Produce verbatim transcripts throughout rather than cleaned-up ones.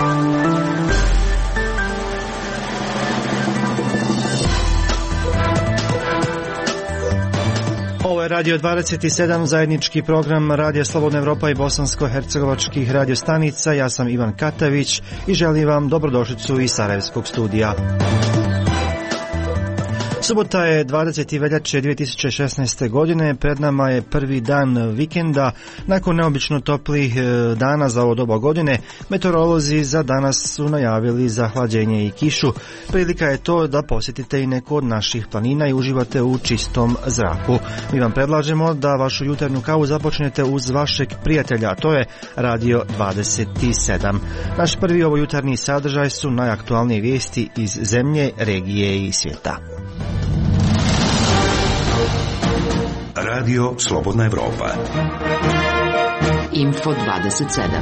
Ovo je Radio dvadeset sedam, zajednički program Radija Slobodna Evropa i bosansko-hercegovačkih radiostanica. Ja sam Ivan Katavić i želim vam dobrodošlicu iz Sarajevskog studija. Subota je dvadeseti veljače dvije tisuće šesnaeste. godine, pred nama je prvi dan vikenda. Nakon neobično toplih dana za ovo doba godine, meteorolozi za danas su najavili zahlađenje i kišu. Prilika je to da posjetite i neku od naših planina i uživate u čistom zraku. Mi vam predlažemo da vašu jutarnju kavu započnete uz vašeg prijatelja, a to je Radio dvadeset sedam. Naš prvi ovo jutarnji sadržaj su najaktualnije vijesti iz zemlje, regije i svijeta. Radio Slobodna Evropa. Info dvadeset sedam.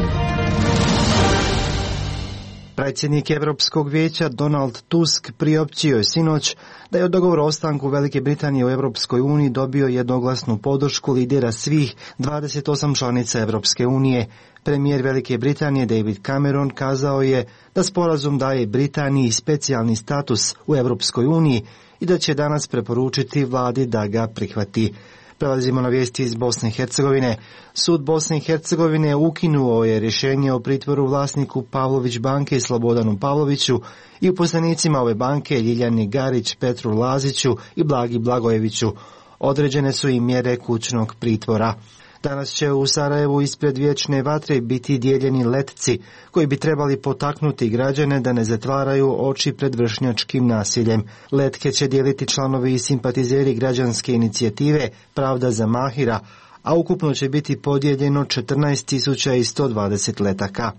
Predsjednik Europskog vijeća Donald Tusk priopćio je sinoć da je od dogovora o ostanku Velike Britanije u Europskoj uniji dobio jednoglasnu podršku lidera svih dvadeset osam članica Europske unije. Premijer Velike Britanije David Cameron kazao je da sporazum daje Britaniji specijalni status u Europskoj uniji i da će danas preporučiti vladi da ga prihvati. Prelazimo na vijesti iz Bosne i Hercegovine. Sud Bosne i Hercegovine ukinuo je rješenje o pritvoru vlasniku Pavlović banke Slobodanu Pavloviću i uposlenicima ove banke Ljiljani Garić, Petru Laziću i Blagi Blagojeviću. Određene su i mjere kućnog pritvora. Danas će u Sarajevu ispred vječne vatre biti dijeljeni letci koji bi trebali potaknuti građane da ne zatvaraju oči pred vršnjačkim nasiljem. Letke će dijeliti članovi i simpatizeri građanske inicijative Pravda za Mahira, a ukupno će biti podijeljeno četrnaest tisuća sto dvadeset letaka.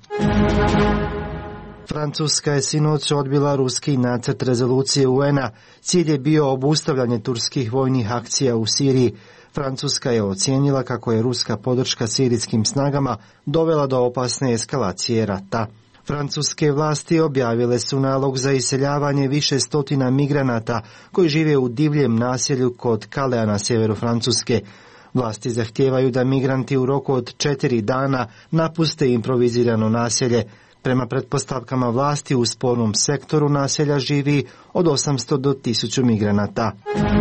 Francuska je sinoć odbila ruski nacrt rezolucije U N-a. Cilj je bio obustavljanje turskih vojnih akcija u Siriji. Francuska je ocijenila kako je ruska podrška sirijskim snagama dovela do opasne eskalacije rata. Francuske vlasti objavile su nalog za iseljavanje više stotina migranata koji žive u divljem naselju kod Kalea na sjeveru Francuske. Vlasti zahtijevaju da migranti u roku od četiri dana napuste improvizirano naselje. Prema pretpostavkama vlasti u spornom sektoru naselja živi od osamsto do tisuću migranata.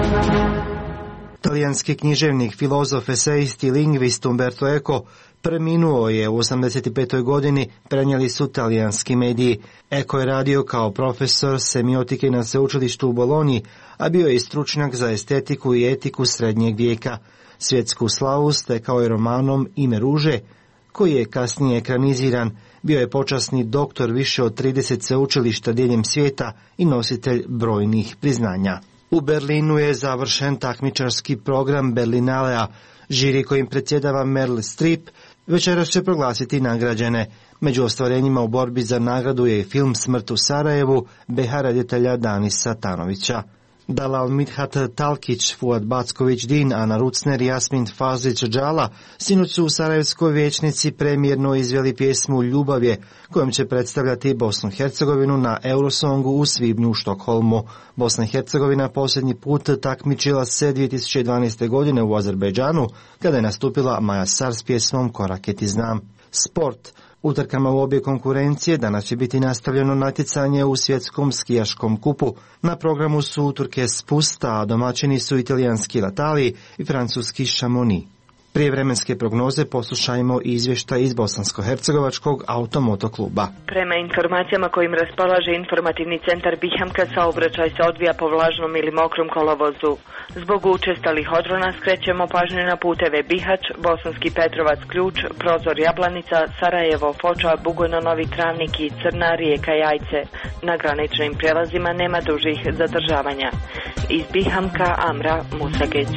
Talijanski književnik, filozof, esejist i lingvist Umberto Eco preminuo je u osamdeset petoj. godini, prenijeli su talijanski mediji. Eco je radio kao profesor semiotike na sveučilištu u Bolonji, a bio je i stručnjak za estetiku i etiku srednjeg vijeka. Svjetsku slavu stekao je romanom Ime ruže, koji je kasnije ekraniziran. Bio je počasni doktor više od trideset sveučilišta diljem svijeta i nositelj brojnih priznanja. U Berlinu je završen takmičarski program Berlinalea. Žiri kojim predsjedava Meryl Streep večeras će proglasiti nagrađene. Među ostvarenjima u borbi za nagradu je film Smrt u Sarajevu be ha reditelja Danisa Tanovića. Dalal Midhat Talkić, Fuad Backović Din, Ana Rucner i Jasmin Fazić Džala sinoć su u Sarajevskoj vijećnici premijerno izveli pjesmu Ljubav je, kojom će predstavljati Bosnu i Hercegovinu na Eurosongu u svibnju u Štokholmu. Bosna i Hercegovina posljednji put takmičila se dvije tisuće dvanaeste. godine u Azerbejdžanu, kada je nastupila Maja Sar s pjesmom Korake ti znam. Sport. U trkama u obje konkurencije danas će biti nastavljeno natjecanje u svjetskom skijaškom kupu. Na programu su utrke spusta, a domaćini su italijanski Latali i francuski Chamonix. Prije vremenske prognoze poslušajmo izvještaj iz Bosansko-hercegovačkog automoto kluba. Prema informacijama kojim raspolaže informativni centar Bihamka, saobraćaj se odvija po vlažnom ili mokrom kolovozu. Zbog učestalih odrona skrećemo pažnju na puteve Bihać, Bosanski Petrovac Ključ, Prozor Jablanica, Sarajevo, Foča, Bugojno, Novi Travnik i Crna, Rijeka, Jajce. Na graničnim prijelazima nema dužih zadržavanja. Iz Bihamka, Amra Musagić.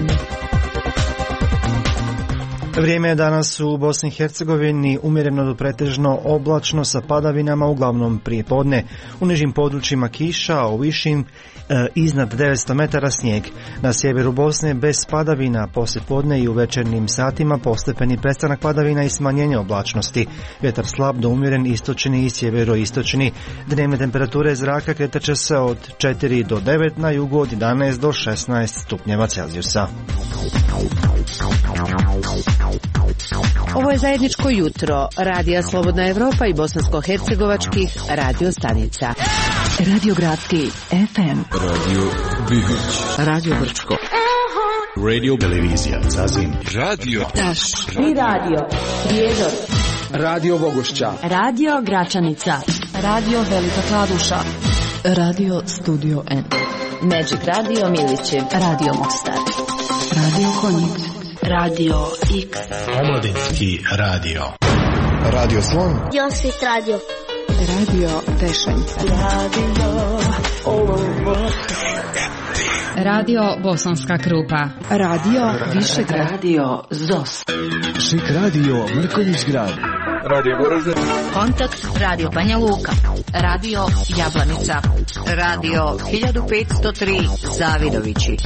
Vrijeme je danas u Bosni i Hercegovini umjereno do pretežno oblačno sa padavinama, uglavnom prije podne. U nižim područjima kiša, a u višim e, iznad devetsto metara snijeg. Na sjeveru Bosne bez padavina, poslije podne i u večernjim satima postepeni prestanak padavina i smanjenje oblačnosti. Vjetar slab do umjeren istočni i sjeveroistočni. Dnevne temperature zraka kretat će se od četiri do devet, na jugu od jedanaest do šesnaest stupnjeva Celzijusa. Ovo je zajedničko jutro Radija Slobodna Evropa i bosansko-hercegovačkih radio stanica. Radio Gradski F M, Radio Bihać, Radio Brčko, Radio Televizija Zazin, Radio Taš i Radio Prijedor, Radio Bogošća, Radio Gračanica, Radio Velika Kladuša, Radio Studio N, Magic Radio Miliće, Radio Mostar, Radio Konjic, Radio X, Omladinski radio, Radio Slon, Josvit Radio, Radio Tešanj, Radio Olovo, Radio Bosanska Krupa, Radio Višegrad, Radio Zos, Šik Radio Mrkonjić Grad, Radio Goražde, Kontakt Radio Banja Luka, Radio Jablanica, Radio hiljadu petsto tri Zavidovići.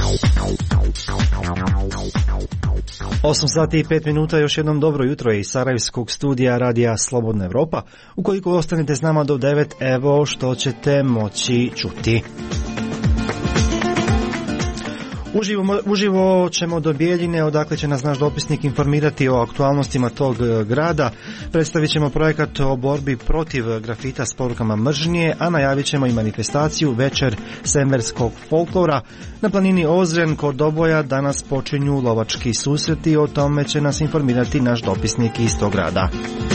osam sati i pet minuta, još jednom dobro jutro iz Sarajevskog studija Radija Slobodna Evropa. Ukoliko ostanete s nama do devet, evo što ćete moći čuti. Uživo, uživo ćemo do Bijeljine, odakle će nas naš dopisnik informirati o aktualnostima tog grada. Predstavit ćemo projekat o borbi protiv grafita s porukama mržnje, a najavit ćemo i manifestaciju Večer semverskog folklora. Na planini Ozren kod Doboja danas počinju lovački susreti, o tome će nas informirati naš dopisnik iz tog grada.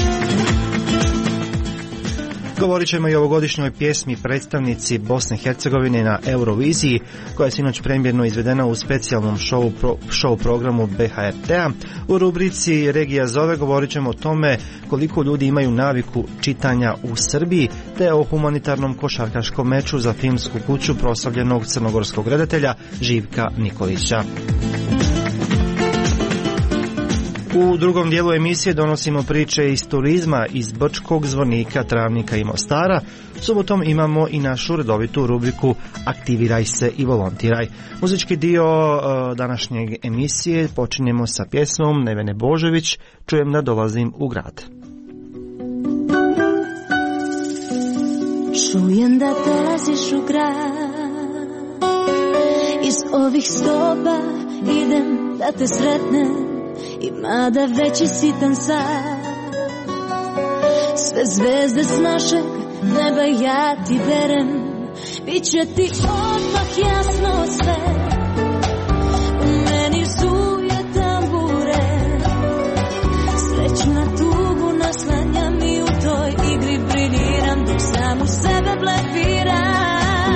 Govorit ćemo i o ovogodišnjoj pjesmi predstavnici Bosne i Hercegovine na Euroviziji, koja je sinoć premijerno izvedena u specijalnom show, pro, show programu B H R T-a. U rubrici Regija zove govorit ćemo o tome koliko ljudi imaju naviku čitanja u Srbiji, te o humanitarnom košarkaškom meču za filmsku kuću proslavljenog crnogorskog redatelja Živka Nikolića. U drugom dijelu emisije donosimo priče iz turizma iz Brčkog, Zvornika, Travnika i Mostara. Subotom imamo i našu redovitu rubriku Aktiviraj se i volontiraj. Muzički dio uh, današnjeg emisije počinjemo sa pjesmom Nevene Božović, Čujem da dolazim u grad. Čujem da dolaziš u grad, iz ovih soba idem da te sretnem, i mada već je sitan sad, sve zvezde s našeg neba ja ti berem, biće ti odmah jasno sve. U meni zuje tambure, sreću na tugu naslanjam i u toj igri briljiram, dok sam u sebe blefiram.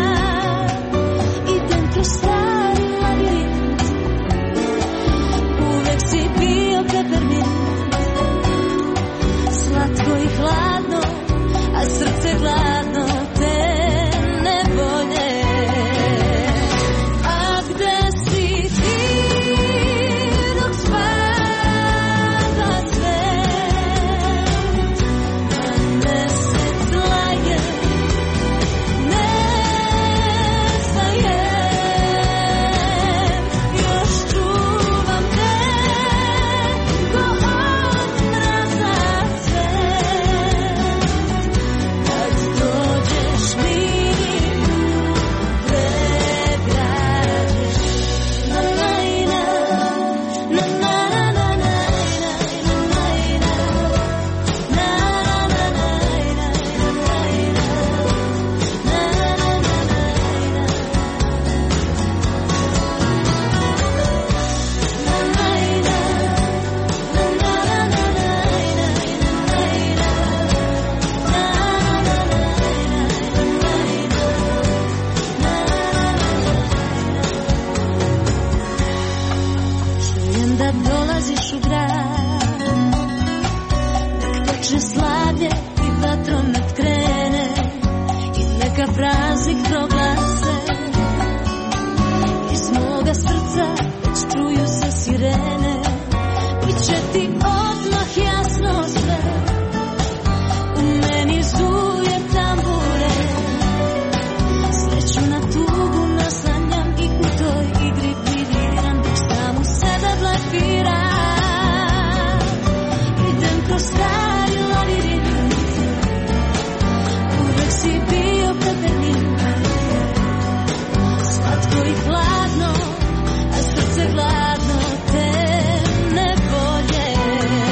Idem kroz stari labirint, uvek si bio peppermint, slatko i hladno, a srce gladno te ne volje. A gde si ti dok spava svet, a mesec laje, ne staje, još čuvam te ko od mraza cvet. Kad dođeš mi pregradiš, na najna, na na na na najna, na najna, na na na najna, na najna, na na na najna, na najna, na na na najna, na najna. Čujem da dolaziš u grad, nek počne slavlje i vatromet krene, i neka praznik proglase. Iz moga srca već čuju se sirene, biće ti odmah jasno sve. U meni zuje tambure, sreću na tugu naslanjam i u toj igri briljiram, dok sam u sebe blefiram. Idem kroz stari labirint, uvek si bio peppermint, slatko i hladno, a srce gladno te ne volje.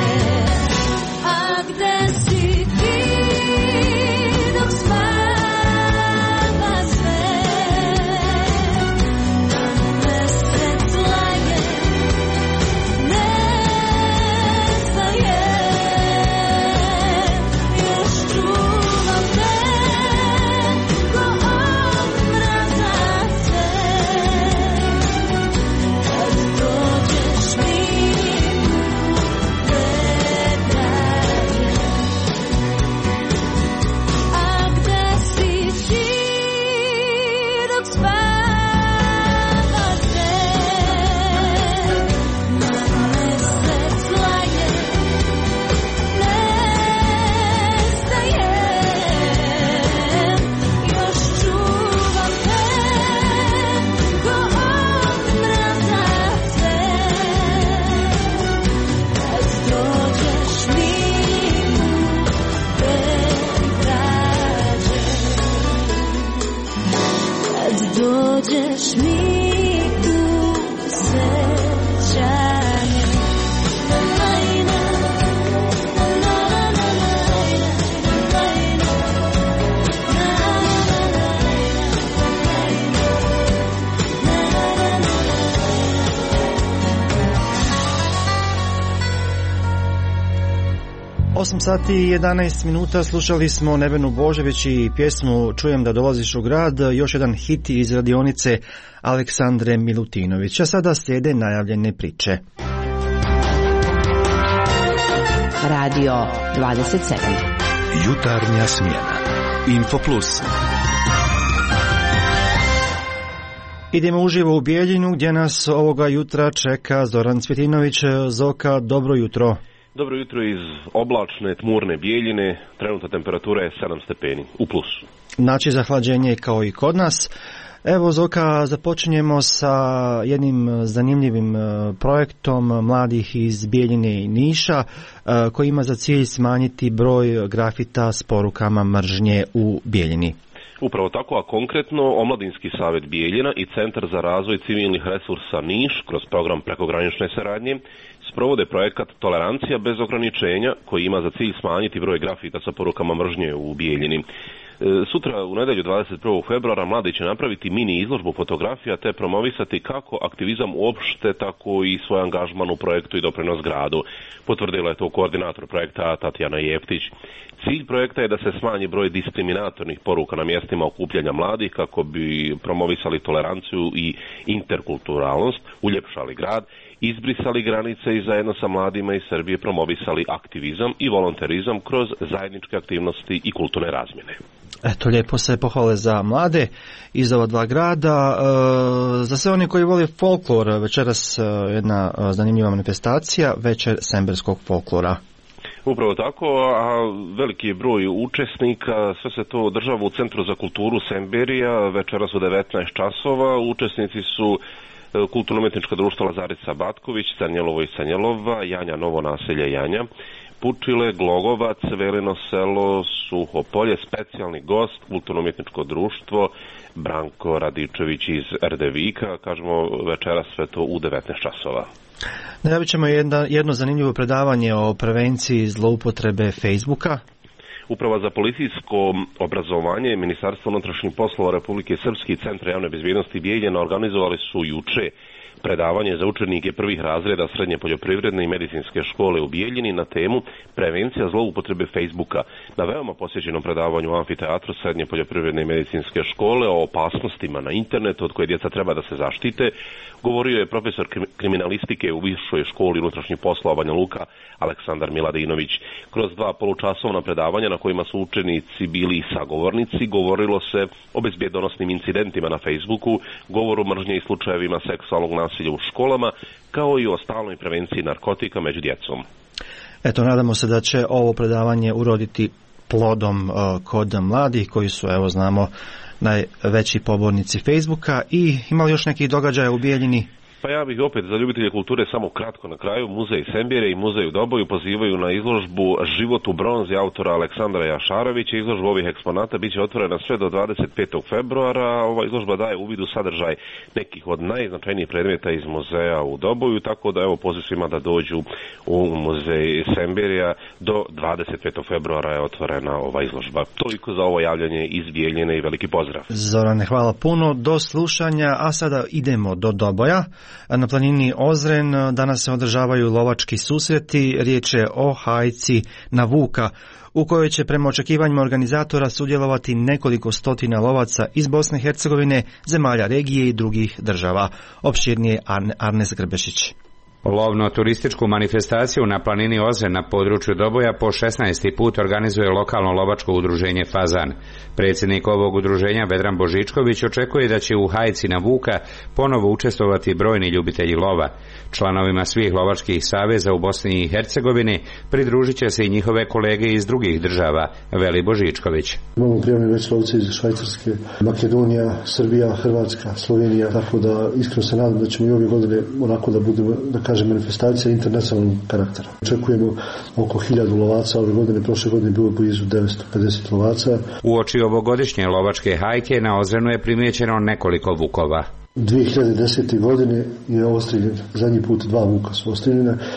osam sati i jedanaest minuta slušali smo Nevenu Božević i pjesmu Čujem da dolaziš u grad, još jedan hit iz radionice Aleksandre Milutinović. A sada slijede najavljene priče. Radio dvadeset sedam. Jutarnja smjena. Info Plus. Idemo uživo u Bijeljinu gdje nas ovoga jutra čeka Zoran Cvjetinović. Zoka, dobro jutro. Dobro jutro iz oblačne, tmurne Bijeljine. Trenutna temperatura je sedam stepeni, u plusu. Znači zahlađenje kao i kod nas. Evo Zoka, započinjemo sa jednim zanimljivim projektom mladih iz Bijeljine i Niša koji ima za cilj smanjiti broj grafita s porukama mržnje u Bijeljini. Upravo tako, a konkretno Omladinski savjet Bijeljina i Centar za razvoj civilnih resursa Niš kroz program prekogranične saradnje sprovode projekat Tolerancija bez ograničenja koji ima za cilj smanjiti broj grafita sa porukama mržnje u Bijeljini. Sutra u nedjelju dvadeset prvog februara mladi će napraviti mini izložbu fotografija te promovisati kako aktivizam uopšte, tako i svoj angažman u projektu i doprinos gradu. Potvrdila je to koordinator projekta Tatjana Jeftić. Cilj projekta je da se smanji broj diskriminatornih poruka na mjestima okupljanja mladih kako bi promovisali toleranciju i interkulturalnost, uljepšali grad, izbrisali granice i zajedno sa mladima iz Srbije promovisali aktivizam i volonterizam kroz zajedničke aktivnosti i kulturne razmjene. Eto, lijepo se pohvale za mlade iz ova dva grada. E, za sve oni koji vole folklor, večeras jedna zanimljiva manifestacija, večer semberskog folklora. Upravo tako, a veliki je broj učesnika, sve se to održava u Centru za kulturu Semberija, večeras u devetnaest časova. Učesnici su Kulturno-umjetničko društvo Lazarica Batković, Canjelovo i Canjelova, Janja Novo naselje Janja, Pučile, Glogovac, Velino selo, Suhopolje, specijalni gost, Kulturno-umjetničko društvo Branko Radičević iz Erdevika, kažemo večeras sve to u devetnaest časova. Najavit ćemo jedno, jedno zanimljivo predavanje o prevenciji zloupotrebe Facebooka. Uprava za policijsko obrazovanje Ministarstvo unutrašnjih poslova Republike Srpske i Centra javne bezbjednosti Bijeljina organizovali su juče predavanje za učenike prvih razreda srednje poljoprivredne i medicinske škole u Bijeljini na temu prevencija zloupotrebe Facebooka. Na veoma posjećenom predavanju u amfiteatru srednje poljoprivredne i medicinske škole o opasnostima na internetu od koje djeca treba da se zaštite, govorio je profesor kriminalistike u Višoj školi unutrašnjih poslova Banja Luka Aleksandar Miladinović. Kroz dva polučasovna predavanja na kojima su učenici bili sagovornici, govorilo se o bezbjedonosnim incidentima na Facebooku, govoru mržnje i slučajevima seksualnog nasilja u školama, kao i o stalnoj prevenciji narkotika među djecom. Eto, nadamo se da će ovo predavanje uroditi plodom uh, kod mladih koji su, evo znamo, najveći pobornici Facebooka. I ima li još nekih događaja u Bijeljini? Pa ja bih opet za ljubitelje kulture samo kratko na kraju. Muzej Sembire i Muzej u Doboju pozivaju na izložbu Život u bronzi autora Aleksandra Jašarevića. Izložba ovih eksponata bit će otvorena sve do dvadeset petog februara. Ova izložba daje uvid u sadržaj nekih od najznačajnijih predmeta iz muzeja u Doboju, tako da evo poziv svima da dođu u Muzej Sembirija. Do dvadeset petog februara je otvorena ova izložba. Toliko za ovo javljanje iz Bijeljine i veliki pozdrav. Zorane, hvala puno, do slušanja, a sada idemo do Doboja. Na planini Ozren danas se održavaju lovački susreti, riječ je o hajci na vuka, u kojoj će prema očekivanjima organizatora sudjelovati nekoliko stotina lovaca iz Bosne i Hercegovine, zemalja regije i drugih država. Opširnije Arnes Grbešić. Lovno-turističku manifestaciju na planini Ozren na području Doboja po šesnaesti put organizuje lokalno lovačko udruženje Fazan. Predsjednik ovog udruženja Vedran Božičković očekuje da će u hajci na vuka ponovo učestvovati brojni ljubitelji lova. Članovima svih lovačkih saveza u Bosni i Hercegovini pridružit će se i njihove kolege iz drugih država, veli Božičković. Imamo prijavljeni već lovci iz Švajcarske, Makedonija, Srbija, Hrvatska, Slovenija, tako da iskreno se nadam da ćemo i ove godine onako da budemo, da kažem, manifestacija internacionalnog karaktera. Očekujemo oko hiljadu lovaca, ove godine, prošle godine bilo blizu devetsto pedeset lovaca. Uoči ovogodišnje lovačke hajke na Ozrenu je primijećeno nekoliko vukova. dvije hiljade desete. godine je ostrijeljen, zadnji put dva vuka su ostrieljena.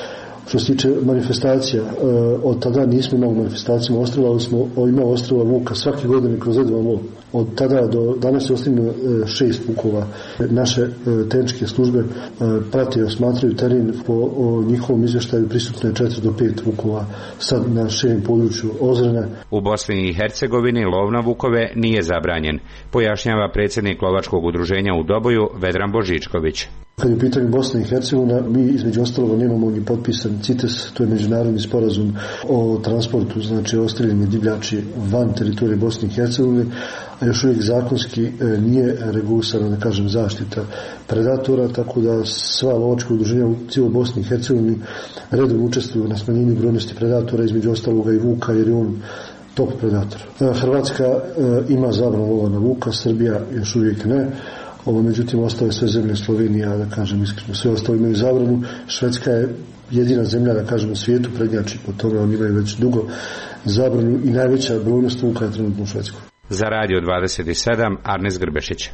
Što se tiče manifestacija, od tada nismo imali manifestacijama ostrava, ali smo imali ostrava Vuka svake godine kroz Edvan Lov. Od tada do danas je ostavljeno šest Vukova. Naše tehničke službe prate i osmatraju teren, po njihovom izvještaju prisutno je četiri do pet Vukova sad na širem području Ozrena. U Bosni i Hercegovini lov na Vukove nije zabranjen, pojašnjava predsjednik lovačkog udruženja u Doboju Vedran Božičković. Kad je u pitanju Bosna i Hercegovina, mi između ostalog nemamo ni potpisan CITES, to je međunarodni sporazum o transportu, znači ostreljenje divljači van teritorije Bosne i Hercegovine, a još uvijek zakonski nije regulisana, da kažem, zaštita predatora, tako da sva lovačka udruženja u cijeloj Bosni i Hercegovini redovno učestvuju na smanjenju brojnosti predatora, između ostaloga i Vuka, jer je on top predator. Hrvatska ima zabranu lova na Vuka, Srbija još uvijek ne. Ovo, međutim, ostale sve zemlje, Slovenija, da kažem iskreno, sve ostalo imaju zabranu. Švedska je jedina zemlja, da kažem, u svijetu prednjači po tome, oni imaju već dugo zabranu i najveća brojnost vuka je trenutno u Švedskoj. Za Radio dvadeset sedam, Arnes Grbešić.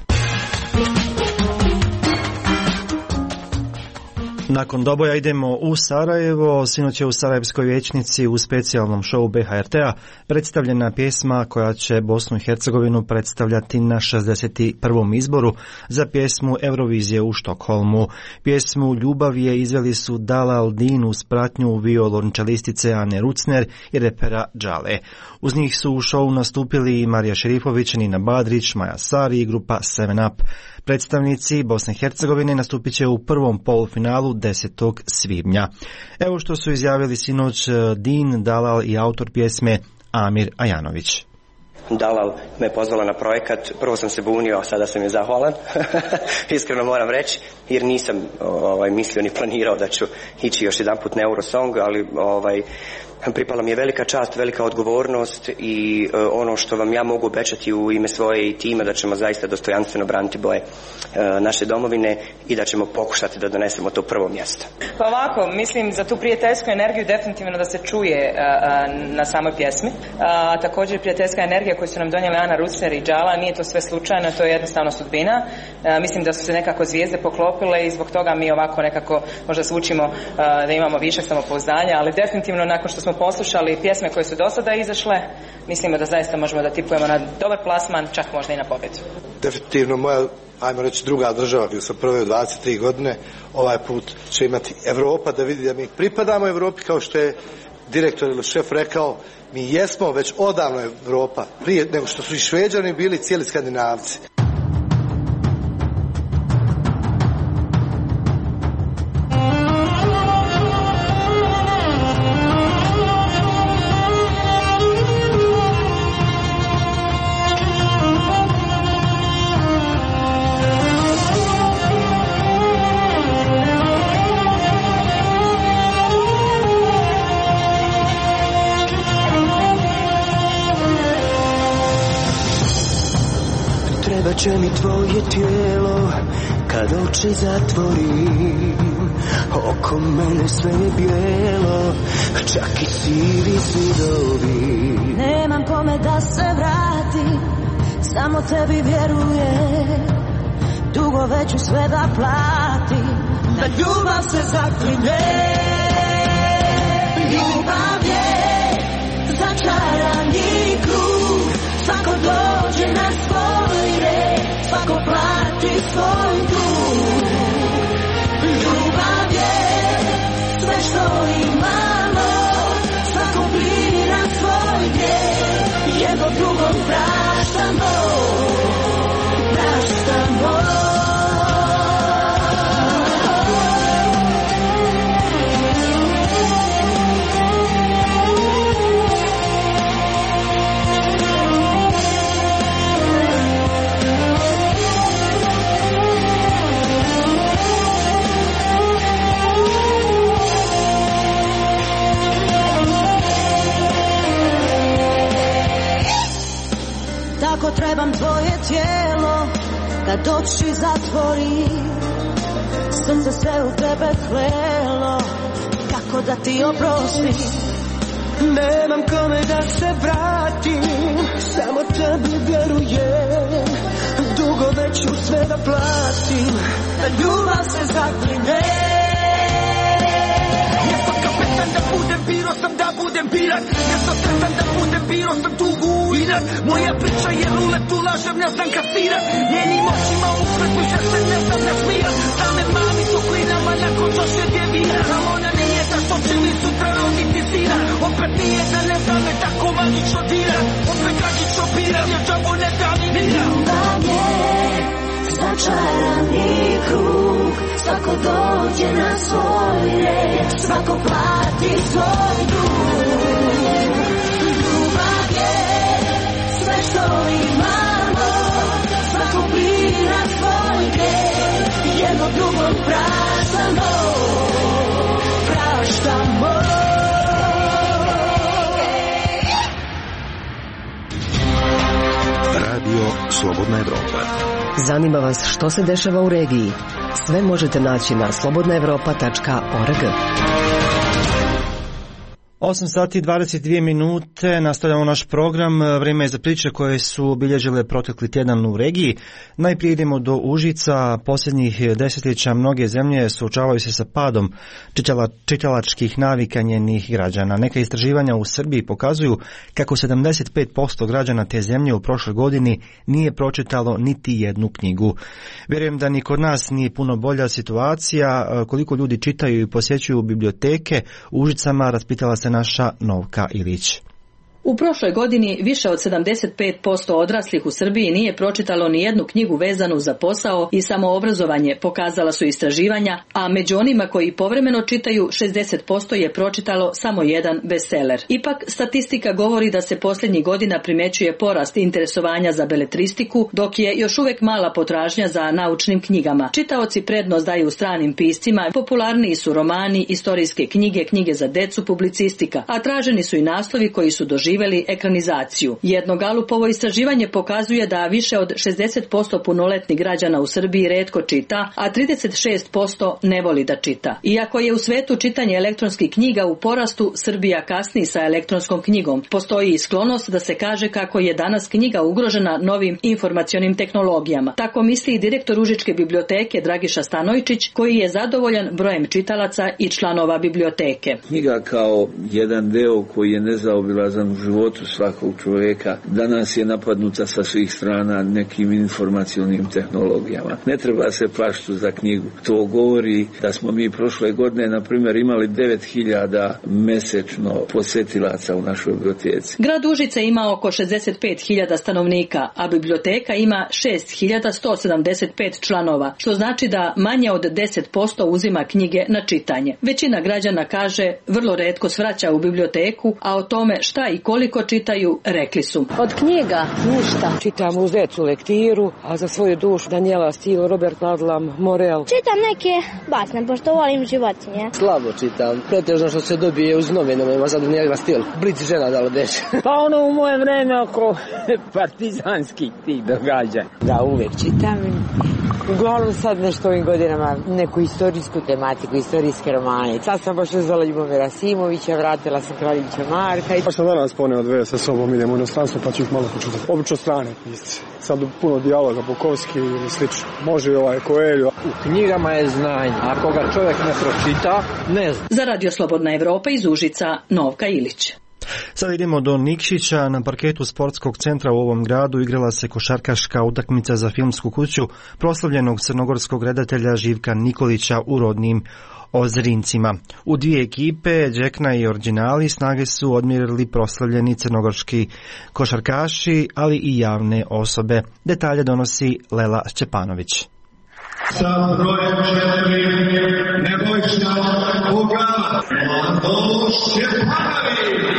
Nakon Doboja idemo u Sarajevo. Sinoć je u Sarajevskoj vijećnici u specijalnom šovu B H R T-a predstavljena pjesma koja će Bosnu i Hercegovinu predstavljati na šezdeset prvom izboru za pjesmu Eurovizije u Štokholmu. Pjesmu Ljubav je izveli su Dalal Din uz pratnju violončelistice Ane Rucner i repera Džale. Uz njih su u šovu nastupili i Marija Šerifović, Nina Badrić, Maja Sari i grupa Seven Up. Predstavnici Bosne i Hercegovine nastupit će u prvom polufinalu desetog svibnja. Evo što su izjavili sinoć Din, Dalal i autor pjesme Amir Ajanović. Dalal me pozvala na projekat, prvo sam se bunio, a sada sam je zahvalan, iskreno moram reći, jer nisam ovaj, mislio ni planirao da ću ići još jedan put na Eurosong, ali ovaj, pripala mi je velika čast, velika odgovornost i uh, ono što vam ja mogu obećati u ime svoje i tima, da ćemo zaista dostojanstveno braniti boje uh, naše domovine i da ćemo pokušati da donesemo to prvo mjesto. Pa ovako, mislim za tu prijateljsku energiju definitivno da se čuje uh, uh, na samoj pjesmi. Uh, također prijateljska energija koju su nam donijeli Ana Rucner i Džala, nije to sve slučajno, to je jednostavno sudbina. Uh, mislim da su se nekako zvijezde poklopile i zbog toga mi ovako nekako možda zvučimo uh, da imamo višak samopouzdanja, ali definitivno nakon što smo poslušali pjesme koje su do sada izašle, mislimo da zaista možemo da tipujemo na dobar plasman, čak možda i na pobjedu. Definitivno moja, ajmo reći, druga država gdje sam proveo dvadeset tri godine, ovaj put će imati Evropa, da vidi da mi pripadamo Evropi, kao što je direktor ili šef rekao, mi jesmo već odavno Evropa, prije nego što su i Šveđani bili, cijeli Skandinavci. Će mi tvoje tijelo kad oči zatvorim, oko mene sve je bijelo, čak i sivi zidovi. Nemam kome da se vratim, samo tebi vjerujem, dugo već ću sve da platim, da ljubav se zaklinje. Ljubav je začarani krug, svako dođe na svoj red, svako plati svoj dug. Ljubav je sve što imamo, svako plini na svoj grijeh, jedno drugom praštamo, praštamo. Tako trebam tvoje tijelo kad oči zatvori, srce sve u tebe klelo, kako da ti oprostim. Nemam kome da se vratim, samo tebi vjerujem, dugo već ću sve da platim, da ljubav se zakline. inak. Ja sam sretan da putem biro sam tugu inak. Moja priča je rulet, ulažem, ne znam kasirat. Njenim očima usretuš, ja se ne znam nasmijat. Same mami su klinama nakon čoše djevina. Al ona nije da što će mi sutra roditi sina. Opet nije da ne znam me tako magično dira. Opet tragično biram, jer džabo ne da mi mira. Ljubav je začarani krug, svako dođe na svoj red, svako plati svoj dug. Ljubav je sve što imamo, svako bira svoj grijeh, jedno drugom praštamo, praštamo. Radio Slobodna Evropa. Zanima vas što se dešava u regiji? Sve možete naći na slobodna evropa tačka org. osam sati i dvadeset dvije minute, nastavljamo naš program. Vrijeme je za priče koje su obilježile protekli tjedan u regiji. Najprije idemo do Užica. Posljednjih desetljeća mnoge zemlje suočavaju se sa padom čitala, čitalačkih navika njenih građana. Neka istraživanja u Srbiji pokazuju kako sedamdeset pet posto građana te zemlje u prošloj godini nije pročitalo niti jednu knjigu. Vjerujem da ni kod nas nije puno bolja situacija. Koliko ljudi čitaju i posjećuju biblioteke u Užicama, raspitala se naša Novka Ilić. U prošloj godini više od sedamdeset pet posto odraslih u Srbiji nije pročitalo ni jednu knjigu vezanu za posao i samoobrazovanje, pokazala su istraživanja, a među onima koji povremeno čitaju šezdeset posto je pročitalo samo jedan bestseller. Ipak, statistika govori da se posljednjih godina primećuje porast interesovanja za beletristiku, dok je još uvijek mala potražnja za naučnim knjigama. Čitaoci prednost daju stranim piscima, popularniji su romani, istorijske knjige, knjige za decu, publicistika, a traženi su i naslovi koji su doživjeli ekranizaciju. Jedno Galupovo istraživanje pokazuje da više od šezdeset posto punoletnih građana u Srbiji retko čita, a trideset šest posto ne voli da čita. Iako je u svetu čitanje elektronskih knjiga u porastu, Srbija kasni sa elektronskom knjigom. Postoji i sklonost da se kaže kako je danas knjiga ugrožena novim informacionim tehnologijama. Tako misli i direktor Užičke biblioteke Dragiša Stanojčić, koji je zadovoljan brojem čitalaca i članova biblioteke. Knjiga kao jedan deo koji je nezaobilazan u životu svakog čovjeka danas je napadnuta sa svih strana nekim informacionim tehnologijama. Ne treba se plašiti za knjigu. To govori da smo mi prošle godine, na primjer, imali devet hiljada mesečno posjetilaca u našoj biblioteci. Grad Užice ima oko šezdeset pet hiljada stanovnika, a biblioteka ima šest hiljada sto sedamdeset pet članova, što znači da manje od deset posto uzima knjige na čitanje. Većina građana kaže vrlo retko svraća u biblioteku, a o tome šta i koliko čitaju, rekli su. Od knjiga ništa. Čitam uz decu lektiru, a za svoju dušu Daniela Steele, Robert Ludlum, Morel. Čitam neke basne, pošto volim životinje. Slabo čitam. Pretežno što se dobije uz novinama, ima za Daniela Steele. Blic žena da odeše. Pa ono u moje vreme oko partizanskih tih događaja. Da, uvijek čitam. Uglavnom sad nešto ovim godinama neku istorijsku tematiku, istorijske romane. Sad sam baš uzela Ljubomira Simovića, vratila sam Kraljića Marka. Pa sam danas poneo dve sa sobom, idemo u inostranstvo pa ću ih malo počutati. Obično strane pisce. Sad puno dijaloga, Bukovski ili slično. Može i ovaj Coelho. U knjigama je znanje. Ako ga čovjek ne pročita, ne zna. Za Radio Slobodna Evropa iz Užica, Novka Ilić. Sad idemo do Nikšića. Na parketu sportskog centra u ovom gradu igrala se košarkaška utakmica za filmsku kuću proslavljenog crnogorskog redatelja Živka Nikolića u rodnim Ozrincima. U dvije ekipe, Đekna i Originali, snage su odmjerili proslavljeni crnogorski košarkaši, ali i javne osobe. Detalje donosi Lela Šćepanović. Sa brojem četiri Nebojša Boga Mlado Šćepanović.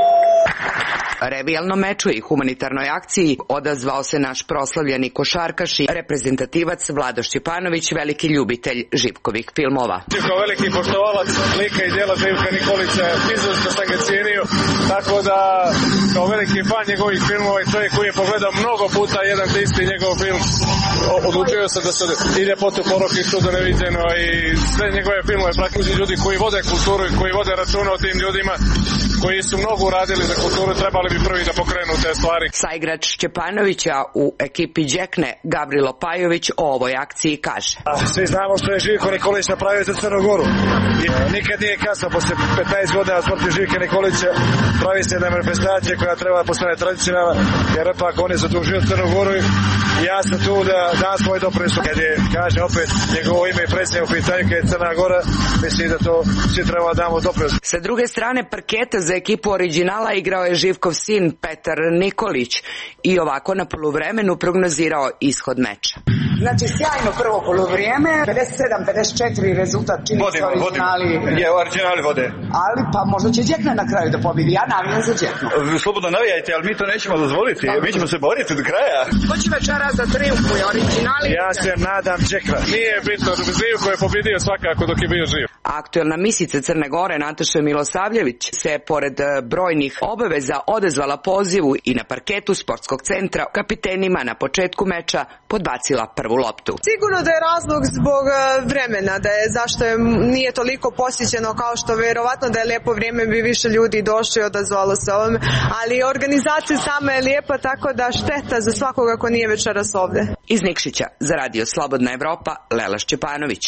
Revijalnom meču i humanitarnoj akciji odazvao se naš proslavljeni košarkaš i reprezentativac Vlado Šćepanović, veliki ljubitelj Živkovih filmova. Kao veliki poštovalac lika i djela Živka Nikolića, izuzetno sam ga cijenio, tako da kao veliki fan njegovih filmova i čovjek koji je pogledao mnogo puta jedan te isti njegov film, odlučio sam da se i ljepotu, porok i čudo neviđeno i sve njegove filmove praktični ljudi koji vode kulturu i koji vode računa o tim ljudima koji su mnogo uradili za kulturu, trebali bi prvi da pokrenu te stvari. Saigrač Šćepanovića u ekipi Đekne Gavrilo Pajović o ovoj akciji kaže. Svi znamo što je Živko Nikolić napravio za Crnu Goru. I nikad nije kasno, posle petnaest godina smrti Živka Nikolića pravi se jedna manifestacija koja treba postane tradicionalna, jer ipak on je zadužio Crnu Goru i ja sam tu da dam svoj doprinos. Kad je, kaže opet, njegovo ime i predsjednik u pitanju, kad je Crna Gora, mislim da to svi treba da damo doprinos. Sa druge strane parketa za ekipu Originala igrao je Živkov sin Petar Nikolić i ovako na poluvremenu prognozirao ishod meča. Znači, sjajno prvo polovrijeme, pedeset sedam pedeset četiri rezultat čini se Originali. Je, Originali vode. Ali pa možda će Đekna na kraju da pobjedi, ja navijam za Đeknu. Slobodno navijajte, ali mi to nećemo dozvoliti, mi ćemo se boriti do kraja. Ko će večeras da triumfuje, Originali? Ja se nadam Đekna. Nije bitno, Živko je pobjedio svakako dok je bio živ. Aktuelna misica Crne Gore Nataša Milosavljević se pored brojnih obaveza odezvala pozivu i na parketu sportskog centra kapitenima na početku meča podbacila prvu loptu. Sigurno da je razlog zbog vremena, da je zašto je nije toliko posjećeno kao što verovatno da je lijepo vrijeme bi više ljudi došli i odazvalo se ovome, ali organizacija sama je lijepa, tako da šteta za svakoga ko nije večeras ovdje. Iz Nikšića za Radio Slobodna Evropa Lela Šćepanović.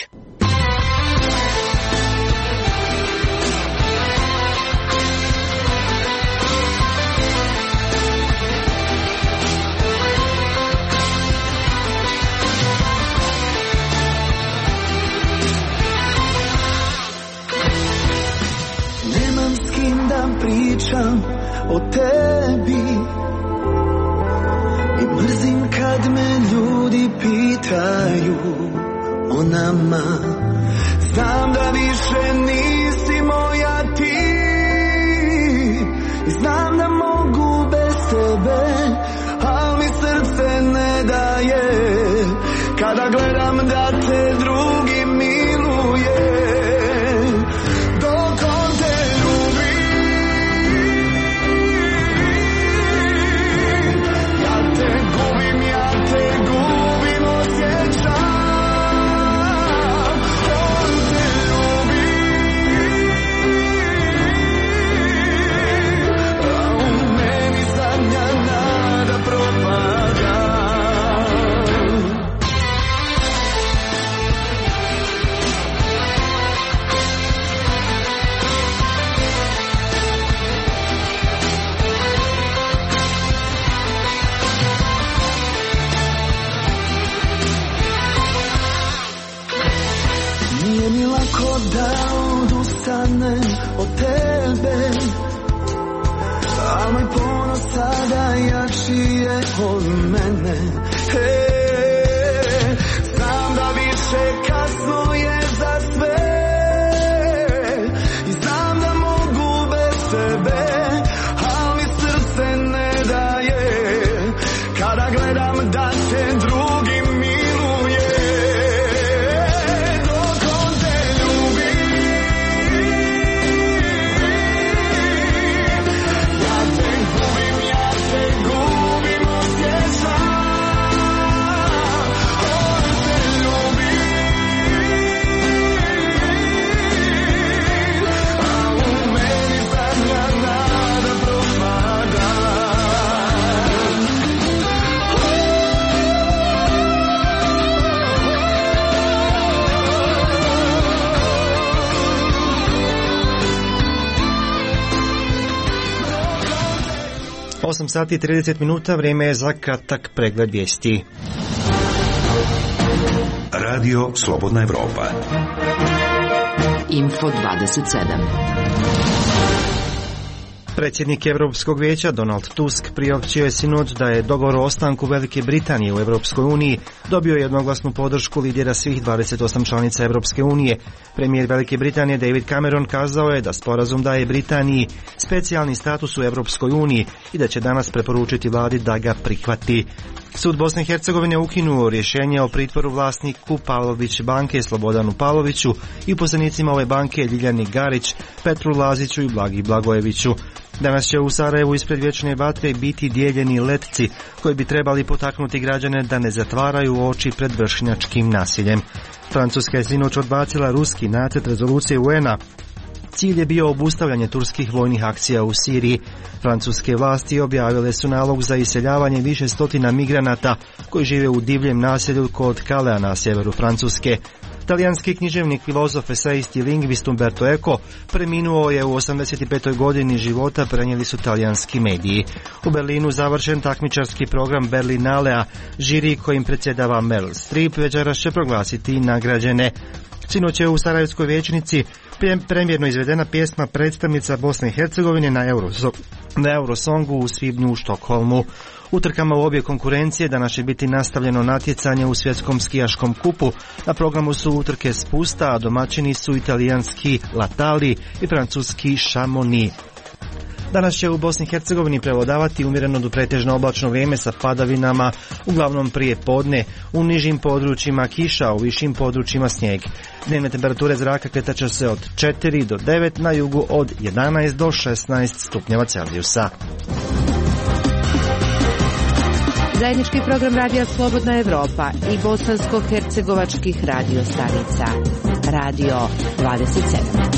Pričam o tebi i mrzim kad me ljudi pitaju o nama. Znam da više nisi moja ti i znam da mogu bez tebe, ali mi srce ne daje kada gledam da te drugi miluje. Da odustanem od tebe, a moj ponos sada jači je od mene. Hey, znam da više kasno je za sve i znam da mogu bez tebe, ali srce ne daje kada gledam da te drugi miluje. osam sati i trideset minuta, vrijeme je za kratak pregled vijesti. Radio Slobodna Evropa. Info dvadeset sedam. Predsjednik Europskog vijeća Donald Tusk priopćio je sinoć da je dogovor o ostanku Velike Britanije u Europskoj uniji dobio jednoglasnu podršku lidera svih dvadeset osam članica Europske unije. Premijer Velike Britanije David Cameron kazao je da sporazum daje Britaniji specijalni status u Europskoj uniji i da će danas preporučiti vladi da ga prihvati. Sud Bosne i Hercegovine ukinuo rješenje o pritvoru vlasniku Pavlović banke Slobodanu Pavloviću i uposlenicima ove banke Ljiljani Garić, Petru Laziću i Blagi Blagojeviću. Danas će u Sarajevu ispred vječne vatre biti dijeljeni letci koji bi trebali potaknuti građane da ne zatvaraju oči pred vršnjačkim nasiljem. Francuska je sinoć odbacila ruski nacrt rezolucije U N-a Cilj je bio obustavljanje turskih vojnih akcija u Siriji. Francuske vlasti objavile su nalog za iseljavanje više stotina migranata koji žive u divljem naselju kod Calea na sjeveru Francuske. Talijanski književnik, filozof, esejist i lingvist Umberto Eco preminuo je u osamdeset petoj godini života, prenijeli su talijanski mediji. U Berlinu završen takmičarski program Berlinalea, žiri kojim predsjedava Meryl Streep večeras će proglasiti nagrađene. Sinoć je u Sarajevskoj vijećnici premjerno izvedena pjesma predstavnica Bosne i Hercegovine na, Euroso, na Eurosongu u svibnju u Štokholmu. U trkama u obje konkurencije danas će biti nastavljeno natjecanje u svjetskom skijaškom kupu. Na programu su utrke spusta, a domaćini su italijanski Latali i francuski Chamonix. Danas će u Bosni i Hercegovini prevladavati umjereno do pretežno oblačno vrijeme sa padavinama, uglavnom prije podne, u nižim područjima kiša, u višim područjima snijeg. Dnevne temperature zraka kretat će se od četiri do devet, na jugu od jedanaest do šesnaest stupnjeva Celzijusa. Zajednički program Radija Slobodna Evropa i bosansko-hercegovačkih radio stanica. Radio dvadeset sedam.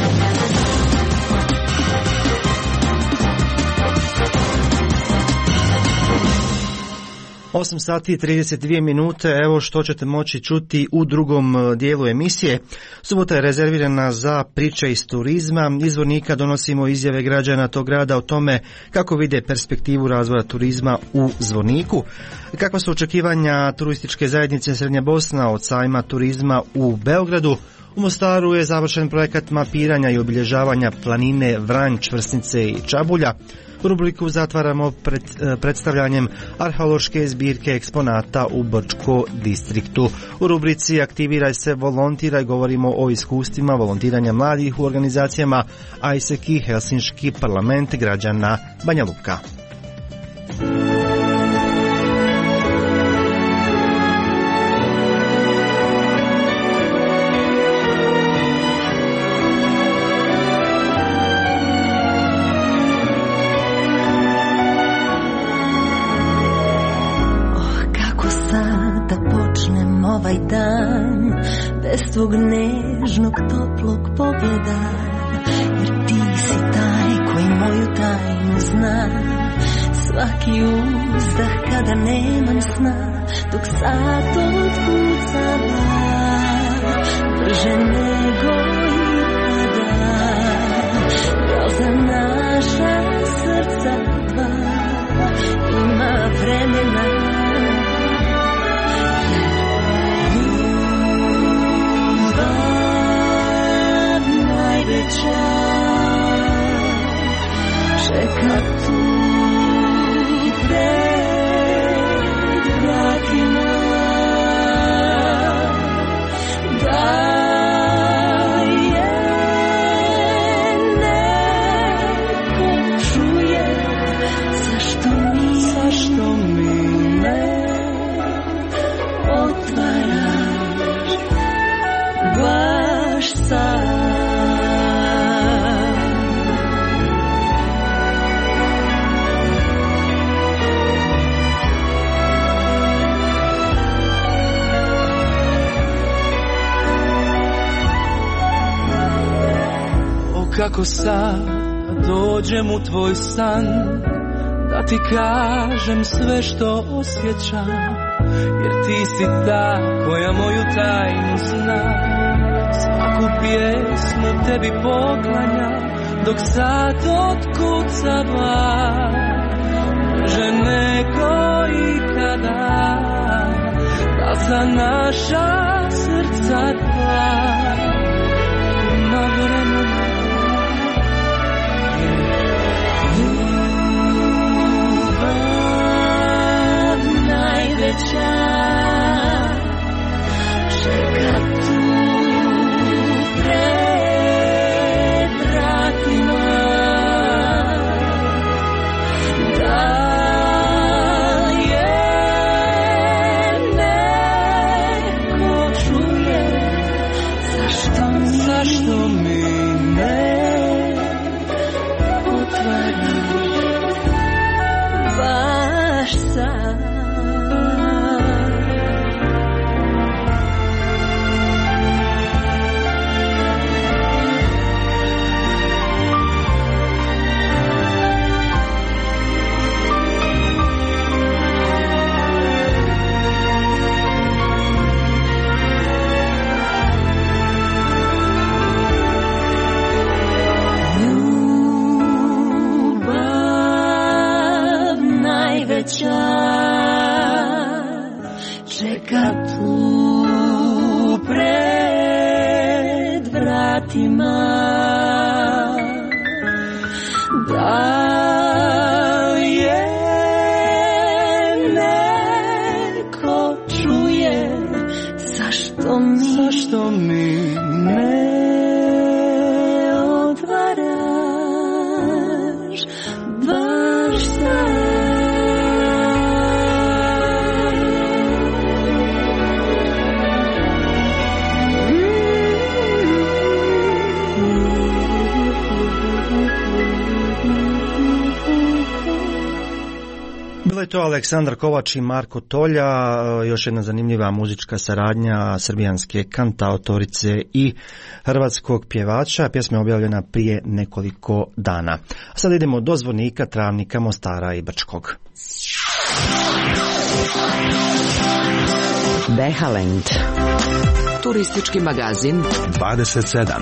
osam sati i trideset dvije minute, evo što ćete moći čuti u drugom dijelu emisije. Subota je rezervirana za priče iz turizma. Iz Zvornika donosimo izjave građana tog grada o tome kako vide perspektivu razvoja turizma u Zvorniku. Kakva su očekivanja turističke zajednice Srednja Bosna od sajma turizma u Beogradu. U Mostaru je završen projekat mapiranja i obilježavanja planine Vranj, Čvrsnice i Čabulja. Rubriku zatvaramo pred, predstavljanjem arheološke zbirke eksponata u Brčko distriktu. U rubrici Aktiviraj se, volontiraj govorimo o iskustvima volontiranja mladih u organizacijama A I S E K i Helsinški parlament građana Banja Luka. Ovaj dan, bez tvog nežnog, toplog pogleda, jer ti si taj koji moju tajnu zna. Svaki uzdah kada nemam sna, dok sad otkucava, brže nego ikada. Da za naša srca dva ima vremena, čeka tu pred vratima, da je neko čuje zašto mi, zašto mi ne otvaraš baš sad. Kako sad dođem u tvoj san, da ti kažem sve što osjećam, jer ti si ta koja moju tajnu zna. Svaku pjesmu tebi poklanja, dok sad otkucava, brže nego ikada, da za naša srca dva ima vremena. Najveća čeka tu pred vratima, da je neko čuje zašto mi, zašto mi ne otvaraš baš sad. sreća čeka tu pred vratima. Da je neko čuje, zašto mi, zašto mi ne odvaraš baš sad. Bilo je to Aleksandar Kovač i Marko Tolja, još jedna zanimljiva muzička saradnja srbijanske kantautorice i hrvatskog pjevača. Pjesma je objavljena prije nekoliko dana. A sad idemo do Zvornika, Travnika, Mostara i Brčkog. Behalend. Turistički magazin dvadeset sedam.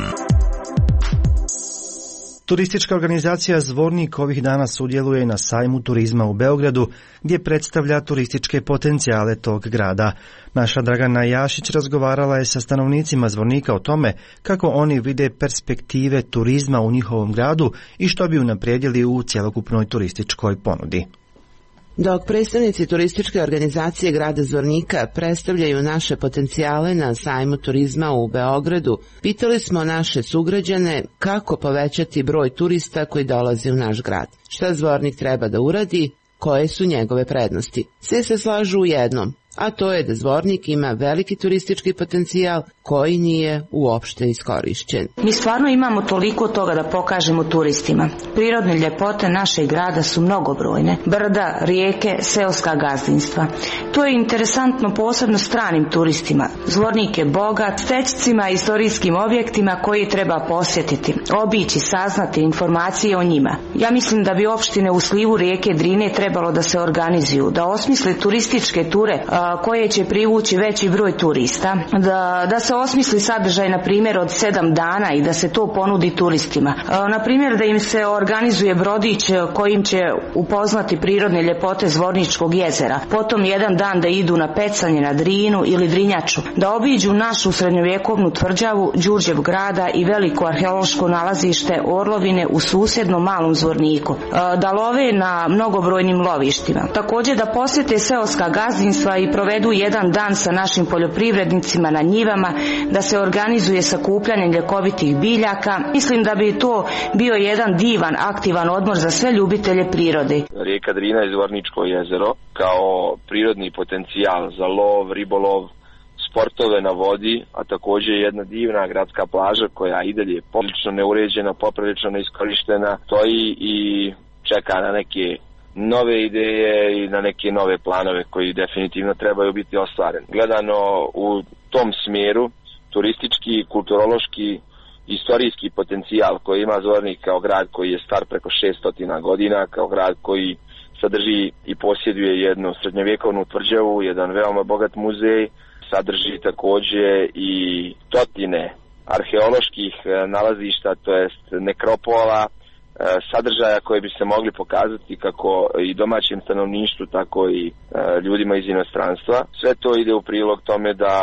Turistička organizacija Zvornik ovih dana sudjeluje na sajmu turizma u Beogradu, gdje predstavlja turističke potencijale tog grada. Naša Dragana Jašić razgovarala je sa stanovnicima Zvornika o tome kako oni vide perspektive turizma u njihovom gradu i što bi unaprijedili u cjelokupnoj turističkoj ponudi. Dok predstavnici turističke organizacije grada Zvornika predstavljaju naše potencijale na sajmu turizma u Beogradu, pitali smo naše sugrađane kako povećati broj turista koji dolaze u naš grad. Šta Zvornik treba da uradi, koje su njegove prednosti. Svi se slažu u jednom, a to je da Zvornik ima veliki turistički potencijal koji nije uopšte iskorišćen. Mi stvarno imamo toliko toga da pokažemo turistima. Prirodne ljepote našeg grada su mnogobrojne. Brda, rijeke, seoska gazdinstva. To je interesantno posebno stranim turistima. Zvornik je bogat stećcima i istorijskim objektima koji treba posjetiti, obići, saznati informacije o njima. Ja mislim da bi opštine u slivu rijeke Drine trebalo da se organizuju, da osmisle turističke ture a, koje će privući veći broj turista, da, da se osmisli sadržaj na primjer od sedam dana i da se to ponudi turistima. A, na primjer da im se organizuje brodić kojim će upoznati prirodne ljepote Zvorničkog jezera, potom jedan dan da idu na pecanje na Drinu ili Drinjaču, da obiđu našu srednjovjekovnu tvrđavu Đurđev grada i veliko arheološko nalazište Orlovine u susjednom Malom Zvorniku, a, da love na mnogobrojnim lovištima. Također da posjete seoska gazdinstva i provedu jedan dan sa našim poljoprivrednicima na njivama, da se organizuje sakupljanje ljekovitih biljaka. Mislim da bi to bio jedan divan, aktivan odmor za sve ljubitelje prirode. Rijeka Drina i Zvorničko jezero kao prirodni potencijal za lov, ribolov, sportove na vodi, a također jedna divna gradska plaža koja i dalje je poprilično neuređena, poprilično neiskorištena, stoji i čeka na neke nove ideje i na neke nove planove koji definitivno trebaju biti ostvareni. Gledano u tom smjeru, turistički, kulturološki, istorijski potencijal koji ima Zvornik kao grad koji je star preko šesto godina, kao grad koji sadrži i posjeduje jednu srednjovjekovnu tvrđavu, jedan veoma bogat muzej, sadrži također i stotine arheoloških nalazišta, to jest nekropola, sadržaja koje bi se mogli pokazati kako i domaćem stanovništvu, tako i ljudima iz inostranstva. Sve to ide u prilog tome da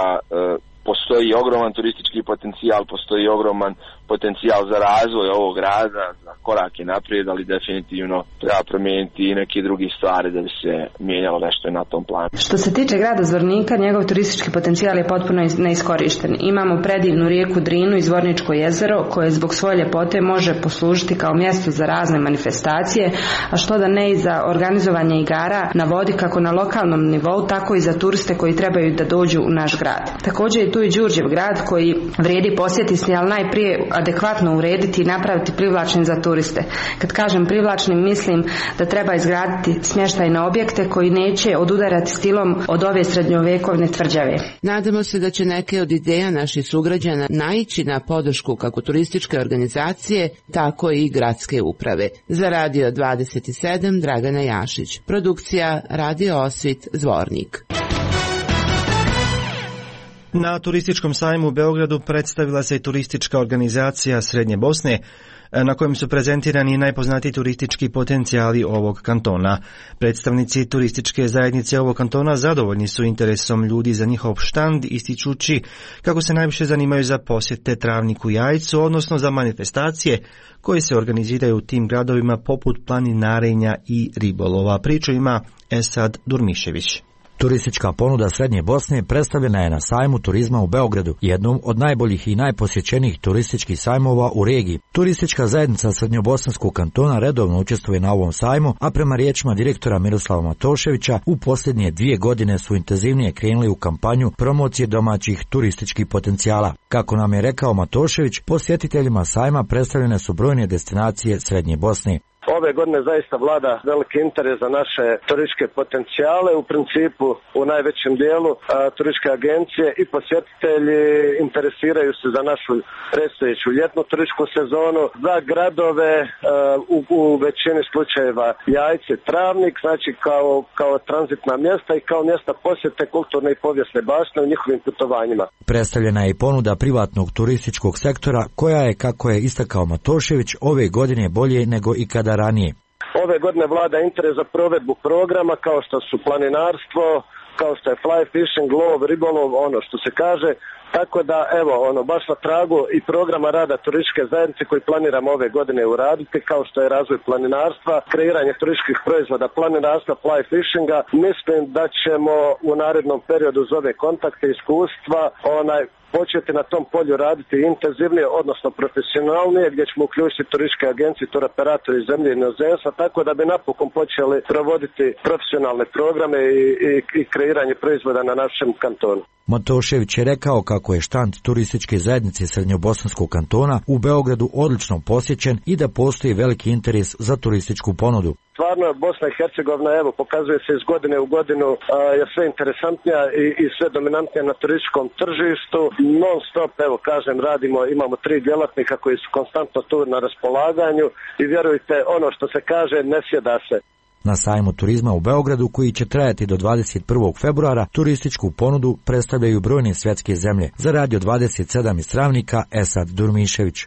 postoji ogroman turistički potencijal, postoji ogroman potencijal za razvoj ovog grada, za korake naprijed, ali definitivno treba promijeniti i neke druge stvari da bi se mijenjalo nešto na tom planu. Što se tiče grada Zvornika, njegov turistički potencijal je potpuno neiskorišten. Imamo predivnu rijeku Drinu i Zvorničko jezero koje zbog svoje ljepote može poslužiti kao mjesto za razne manifestacije, a što da ne i za organizovanje igara na vodi kako na lokalnom nivou, tako i za turiste koji trebaju da dođu u naš grad. Također je tu i Đurđev grad koji vrijedi posjetiti, ali najprije adekvatno urediti i napraviti privlačnim za turiste. Kad kažem privlačnim, mislim da treba izgraditi smještajne objekte koji neće odudarati stilom od ove srednjovjekovne tvrđave. Nadamo se da će neke od ideja naših sugrađana naići na podršku kako turističke organizacije, tako i gradske uprave. Za Radio dvadeset sedam Dragana Jašić. Produkcija Radio Osvit Zvornik. Na turističkom sajmu u Beogradu predstavila se i turistička organizacija Srednje Bosne, na kojem su prezentirani najpoznatiji turistički potencijali ovog kantona. Predstavnici turističke zajednice ovog kantona zadovoljni su interesom ljudi za njihov štand, ističući kako se najviše zanimaju za posjete Travniku Jajcu, odnosno za manifestacije koje se organiziraju u tim gradovima poput planinarenja i ribolova. Priču ima Esad Durmišević. Turistička ponuda Srednje Bosne predstavljena je na sajmu turizma u Beogradu, jednom od najboljih i najposjećenijih turističkih sajmova u regiji. Turistička zajednica Srednjobosanskog kantona redovno učestvuje na ovom sajmu, a prema riječima direktora Miroslava Matoševića, u posljednje dvije godine su intenzivnije krenuli u kampanju promocije domaćih turističkih potencijala. Kako nam je rekao Matošević, posjetiteljima sajma predstavljene su brojne destinacije Srednje Bosne. Ove godine zaista vlada veliki interes za naše turističke potencijale. U principu u najvećem dijelu a, turističke agencije i posjetitelji interesiraju se za našu predstojeću ljetnu turističku sezonu, za gradove a, u, u većini slučajeva Jajce, Travnik, znači kao, kao tranzitna mjesta i kao mjesta posjete kulturne i povijesne baštine u njihovim putovanjima. Predstavljena je i ponuda privatnog turističkog sektora koja je, kako je istakao Matošević, ove godine bolje nego ikada ranije. Ove godine vlada interes za provedbu programa kao što su planinarstvo, kao što je fly fishing, lov, ribolov, ono što se kaže. Tako da, evo, ono, baš na tragu i programa rada turističke zajednice koji planiramo ove godine uraditi, kao što je razvoj planinarstva, kreiranje turističkih proizvoda, planinarstva, fly fishinga. Mislim da ćemo u narednom periodu uz ove kontakte, iskustva, onaj, početi na tom polju raditi intenzivnije, odnosno profesionalnije, gdje ćemo uključiti turističke agencije, turoperatori iz zemlje i inozemstva, tako da bi napokon počeli provoditi profesionalne programe i, i, i kreiranje proizvoda na našem kantonu. Matošević je rekao kako je štand turističke zajednice Srednjobosanskog kantona u Beogradu odlično posjećen i da postoji veliki interes za turističku ponudu. Stvarno Bosna i Hercegovina, evo, pokazuje se iz godine u godinu a, je sve interesantnija i, i sve dominantnija na turističkom tržištu. Non stop, evo kažem, radimo, imamo tri djelatnika koji su konstantno tu na raspolaganju i vjerujte, ono što se kaže, ne sjeda se. Na sajmu turizma u Beogradu, koji će trajati do dvadeset prvog februara, turističku ponudu predstavljaju brojne svjetske zemlje. Za Radio dvadeset sedam iz Travnika, Esad Durmišević.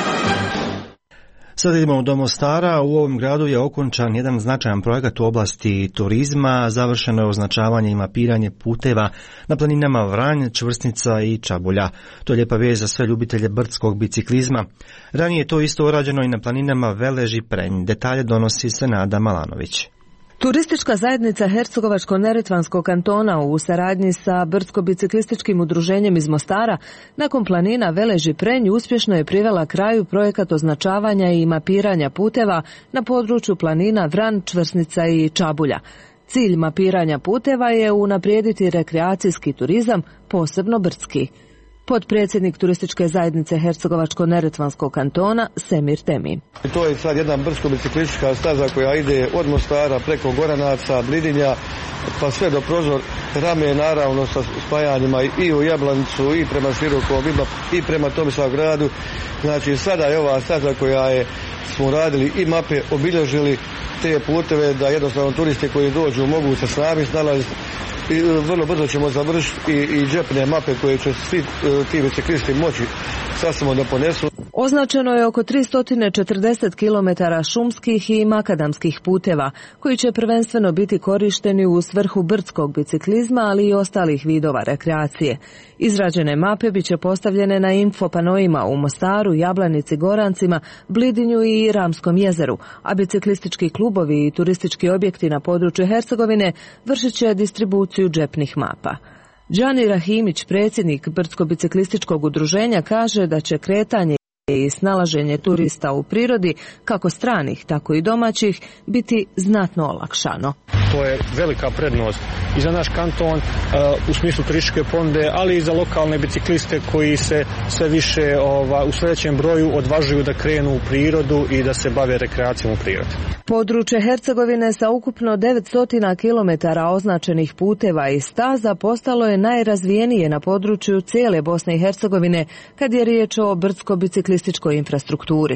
Sad idemo do Mostara. U ovom gradu je okončan jedan značajan projekat u oblasti turizma. Završeno je označavanje i mapiranje puteva na planinama Vranj, Čvrsnica i Čabulja. To je lijepa vijest za sve ljubitelje brdskog biciklizma. Ranije je to isto urađeno i na planinama Velež i Prenj. Detalje donosi Senada Malanović. Turistička zajednica Hercegovačko-neretvanskog kantona u saradnji sa brdsko-biciklističkim udruženjem iz Mostara nakon planina Velež i Prenj uspješno je privela kraju projekat označavanja i mapiranja puteva na području planina Vran, Čvrsnica i Čabulja. Cilj mapiranja puteva je unaprijediti rekreacijski turizam, posebno brdski. Potpredsjednik turističke zajednice Hercegovačko-neretvanskog kantona Semir Temi. To je sad jedna brdsko-biciklistička staza koja ide od Mostara preko Goranaca, Blidinja, pa sve do Prozor Rame, naravno sa spajanjima i u Jablanicu i prema Širokom i prema Tomislavgradu. Znači sada je ova staza koja je smo radili i mape, obilježili te puteve da jednostavno turisti koji dođu mogu se sami snalaziti. I vrlo brzo ćemo završiti i, i džepne mape koje će svi ti biciklisti moći sasvim da ponesu. Označeno je oko tristo četrdeset kilometara šumskih i makadamskih puteva, koji će prvenstveno biti korišteni u svrhu brdskog biciklizma, ali i ostalih vidova rekreacije. Izrađene mape biće postavljene na infopanoima u Mostaru, Jablanici, Gorancima, Blidinju i Ramskom jezeru, a biciklistički klubovi i turistički objekti na području Hercegovine vršit će distribuciju džepnih mapa. Džani Rahimić, predsjednik brdsko-biciklističkog udruženja, kaže da će kretanje i snalaženje turista u prirodi, kako stranih, tako i domaćih, biti znatno olakšano. To je velika prednost i za naš kanton u smislu turističke ponude, ali i za lokalne bicikliste koji se sve više ova, u sljedećem broju odvažuju da krenu u prirodu i da se bave rekreacijom u prirodi. Područje Hercegovine sa ukupno devetsto kilometara označenih puteva i staza postalo je najrazvijenije na području cijele Bosne i Hercegovine kad je riječ o brdsko-biciklističkoj infrastrukturi.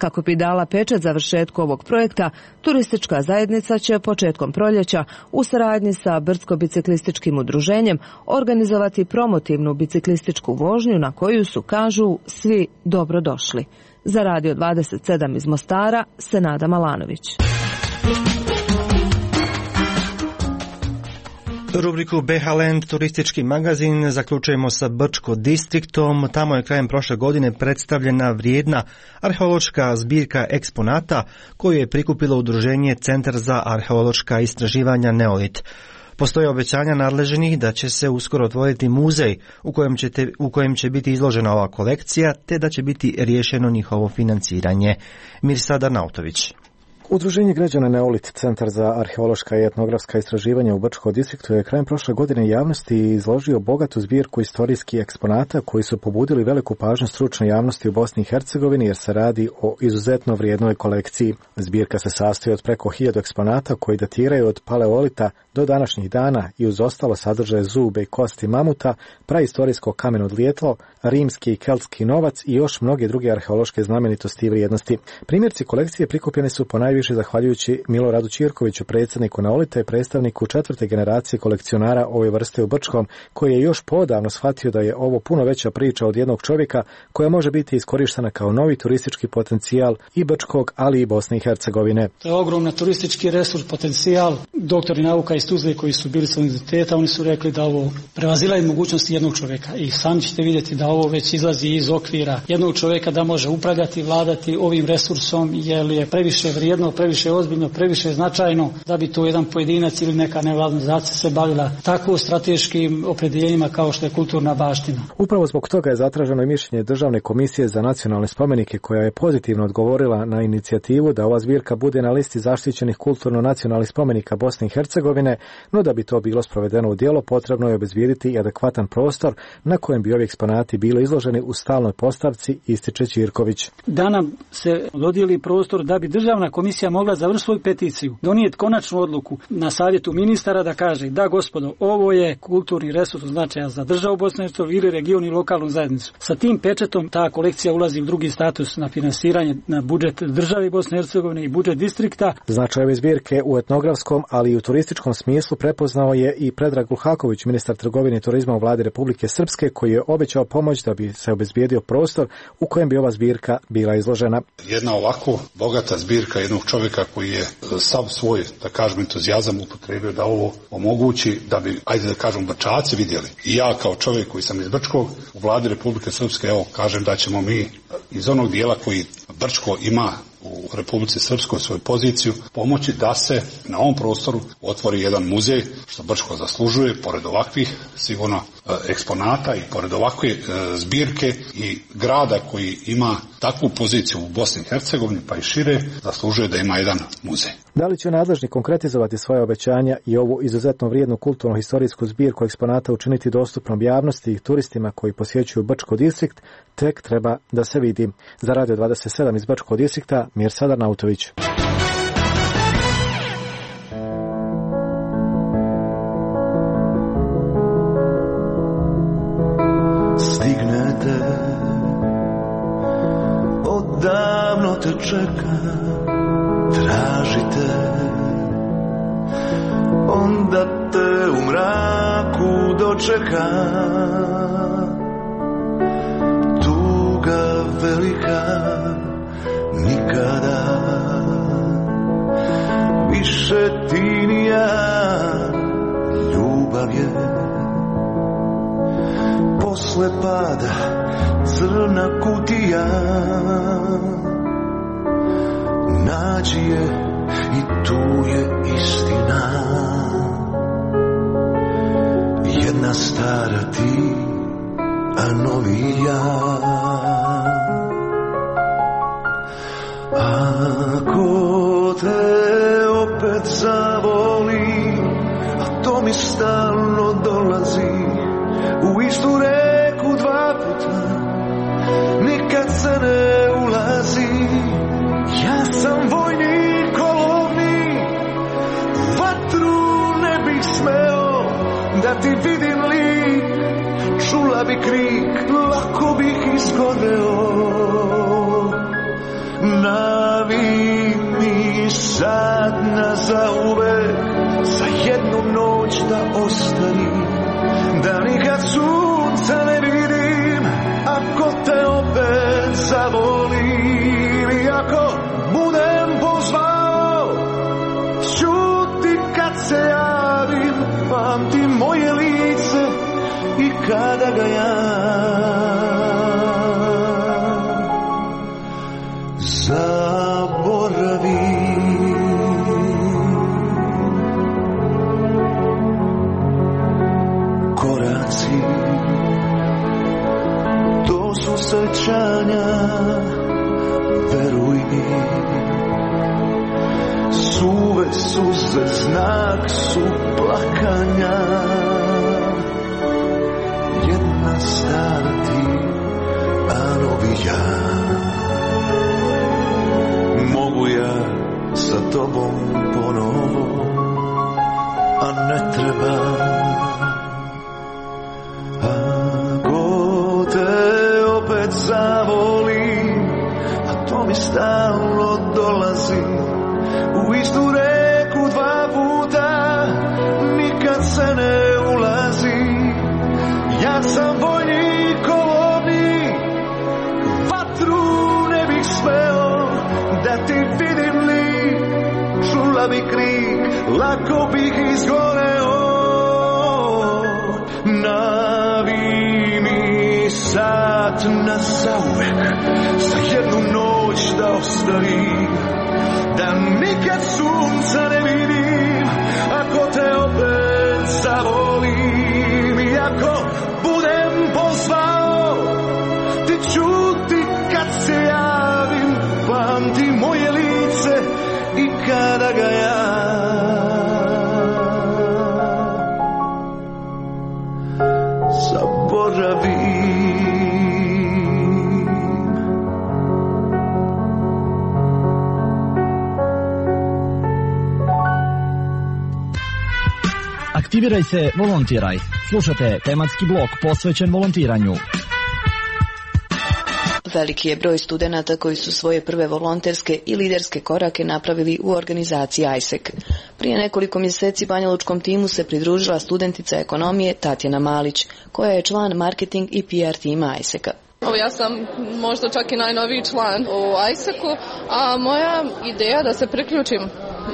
Kako bi dala pečat završetku ovog projekta, turistička zajednica će početkom proljeća u saradnji sa Brdsko-biciklističkim udruženjem organizovati promotivnu biciklističku vožnju na koju su, kažu, svi dobro došli. Za Radio dvadeset sedam iz Mostara, Senada Malanović. Rubriku B H Land turistički magazin zaključujemo sa Brčko distriktom. Tamo je krajem prošle godine predstavljena vrijedna arheološka zbirka eksponata koju je prikupilo udruženje Centar za arheološka istraživanja Neolit. Postoje obećanja nadležnih da će se uskoro otvoriti muzej u kojem, ćete, u kojem će biti izložena ova kolekcija, te da će biti riješeno njihovo financiranje. Mirsada Nautović. Udruženje građana Neolit, Centar za arheološka i etnografska istraživanja u Brčkom distriktu, je krajem prošle godine javnosti izložio bogatu zbirku istorijskih eksponata koji su pobudili veliku pažnju stručne javnosti u Bosni i Hercegovini jer se radi o izuzetno vrijednoj kolekciji. Zbirka se sastoji od preko hiljadu eksponata koji datiraju od paleolita do današnjih dana i uz ostalo sadržaje zube i kosti mamuta, praistorijsko kameno dlijetlo, rimski i keltski novac i još mnoge druge arheološke znamenitosti i vrijednosti. Primjerci kolekcije prikupljeni su po najviše zahvaljujući Miloradu Ćirkoviću, predsjedniku Neolita i predstavniku četvrte generacije kolekcionara ove vrste u Brčkom, koji je još podavno shvatio da je ovo puno veća priča od jednog čovjeka koja može biti iskorištena kao novi turistički potencijal i Brčkog, ali i Bosne i Hercegovine. To je ogromna turistički resurs, potencijal. Doktori nauka iz Tuzle koji su bili sa univerziteta, oni su rekli da ovo prevazilazi mogućnosti jednog čovjeka i sami ćete vidjeti da ovo već izlazi iz okvira jednog čovjeka da može upravljati i vladati ovim resursom, jer je previše vrijedno, previše ozbiljno, previše značajno da bi to jedan pojedinac ili neka nevladina organizacija se bavila tako strateškim opredjeljenjima kao što je kulturna baština. Upravo zbog toga je zatraženo i mišljenje Državne komisije za nacionalne spomenike koja je pozitivno odgovorila na inicijativu da ova zbirka bude na listi zaštićenih kulturno-nacionalnih spomenika Bosne i Hercegovine, no da bi to bilo sprovedeno u djelo potrebno je obezbijediti i adekvatan prostor na kojem bi ovi eksponati bili izloženi u stalnoj postavci, ističe Ćirković. Da nam se dodijeli prostor da bi Državna komisija mogla završiti svoju peticiju, donijeti konačnu odluku na savjetu ministara da kaže da gospodo, ovo je kulturni resurs značaja za državu Bosne i Hercegovine ili region i lokalnu zajednicu. Sa tim pečetom ta kolekcija ulazi u drugi status na finansiranje na budžet države Bosne i Hercegovine i budžet distrikta. Značaj ove zbirke u etnografskom, ali i u turističkom smislu prepoznao je i Predrag Luhaković, ministar trgovine i turizma u vladi Republike Srpske, koji je obećao pomoć da bi se obezbijedio prostor u kojem bi ova zbirka bila izložena. Jedna ovako bogata zbirka jednog čovjeka koji je sav svoj, da kažem, entuzijazam upotrebio da ovo omogući, da bi, ajde da kažem, Brčaci vidjeli. I ja kao čovjek koji sam iz Brčkog u vladi Republike Srpske, evo, kažem da ćemo mi iz onog dijela koji Brčko ima u Republici Srpskoj svoju poziciju pomoći da se na ovom prostoru otvori jedan muzej, što Brčko zaslužuje, pored ovakvih sigurno eksponata i pored ovakve zbirke i grada koji ima takvu poziciju u Bosni i Hercegovini pa i šire, zaslužuje da ima jedan muzej. Da li će nadležni konkretizovati svoje obećanja i ovu izuzetno vrijednu kulturno-historijsku zbirku eksponata učiniti dostupnom javnosti i turistima koji posjećuju Brčko distrikt, tek treba da se vidi. Za Radio dvadeset sedam iz Brčkog distrikta, Mirsada Nautović. Stignete, odavno te čekam, tražite, onda te u mraku dočekam. Tuga velika, nikada više ti ni ja, ljubav je posle pada crna kutija, nađi je i tu je istina, jedna stara ti, a novi ja. Ako te opet zavoli, a to mi stalno dolazi, u istu reku dva puta, nikad se ne ulazi. Ja sam vojnik olovni, vatru ne bih smeo da ti vidim lik, čula bi krik, lako bih izgoreo. Na zadna zauvek, za jednu noć da ostanim, da nikad sunca ne vidim, ako te opet zavolim. I ako budem pozvao, ćuti kad se javim, pamti moje lice i kada ga ja zaboravim. Koraci, to su sećanja, veruj mi. Suve suze znak su plakanja, jedna stara ti, a novi ja. Mogu ja sa tobom ponovo, a ne treba. Ako te opet zavolim, a to mi stalno dolazi, u istu reku dva puta nikad se ne ulazi. Ja sam vojnik olovni, vatru ne bih smeo da ti vidim li, čula bi krik, lako bih izgoreo. Navi mi sat na zauvek, za jednu noć da ostavim, da nikad sunca ne vidim, ako te opet zavolim. I ako budem pozvao, ti ćuti kad se javim, pamti moje lice i kada ga ja zaboravim. Aktiviraj se, volontiraj. Slušate tematski blok posvećen volontiranju. Veliki je broj studenata koji su svoje prve volonterske i liderske korake napravili u organizaciji I S E C. Prije nekoliko mjeseci banjalučkom timu se pridružila studentica ekonomije Tatjana Malić, koja je član marketing i P R tima I S E C-a. Ja sam možda čak i najnoviji član u I S E C-u, a moja ideja da se priključim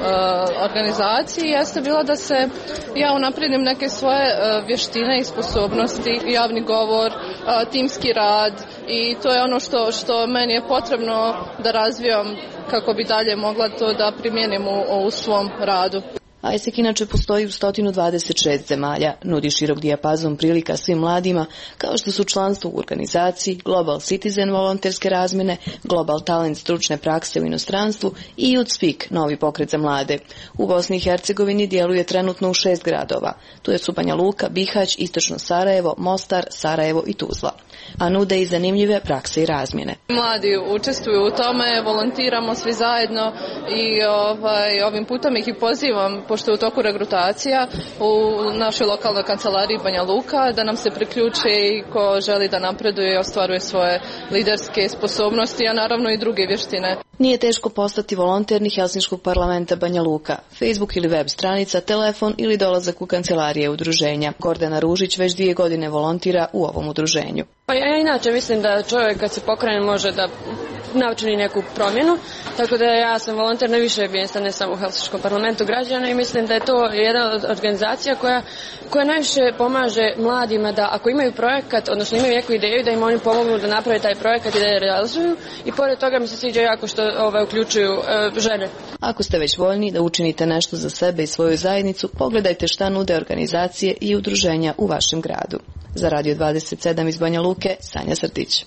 organizaciji jeste bila da se ja unaprijedim neke svoje vještine i sposobnosti, javni govor, timski rad, i to je ono što, što meni je potrebno da razvijam kako bi dalje mogla to da primijenim u, u svom radu. I S E C inače postoji u sto dvadeset šest zemalja, nudi širok dijapazon prilika svim mladima, kao što su članstvo u organizaciji, Global Citizen volonterske razmjene, Global Talent stručne prakse u inostranstvu i Youth Speak, novi pokret za mlade. U Bosni i Hercegovini djeluje trenutno u šest gradova. Tu je su Banja Luka, Bihać, Istočno Sarajevo, Mostar, Sarajevo i Tuzla. A nude i zanimljive prakse i razmjene. Mladi učestvuju u tome, volontiramo svi zajedno i ovaj, ovim putem ih i pozivam, pošto je u toku regrutacija u našoj lokalnoj kancelariji Banja Luka, da nam se priključe i ko želi da napreduje i ostvaruje svoje liderske sposobnosti, a naravno i druge vještine. Nije teško postati volonter ni Helsinškog parlamenta Banja Luka. Facebook ili web stranica, telefon ili dolazak u kancelarije udruženja. Gordana Ružić već dvije godine volontira u ovom udruženju. Pa ja inače mislim da čovjek kad se pokrene može da načini neku promjenu, tako da ja sam volonter na više mjesta, ne samo u Helsinškom parlamentu građana, i mislim da je to jedna od organizacija koja, koja najviše pomaže mladima da ako imaju projekat, odnosno imaju neku ideju, da im oni pomognu da naprave taj projekat i da je realizuju, i pored toga mi se sviđa jako što ovaj, uključuju e, žene. Ako ste već voljni da učinite nešto za sebe i svoju zajednicu, pogledajte šta nude organizacije i udruženja u vašem gradu. Za Radio dvadeset sedam iz Banja Luke, Sanja Srtić.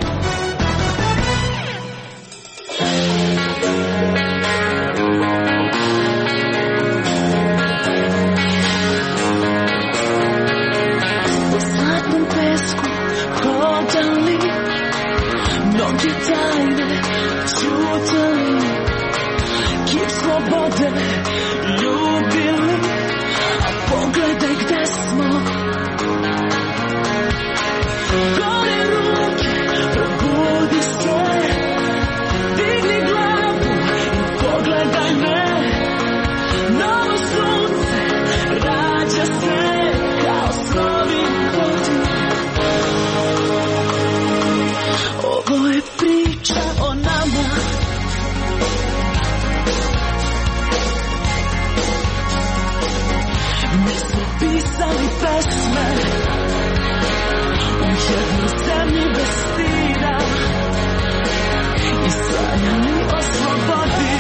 Po zlatnom pesku hodali, mnogi tajne čutali, kip slobode ljubili, a pogledaj gde smo. Gore ruke, probudi se, digni glavu i pogledaj me. pisali pesme u jednu zemlju bez stida i sanjali o slobodi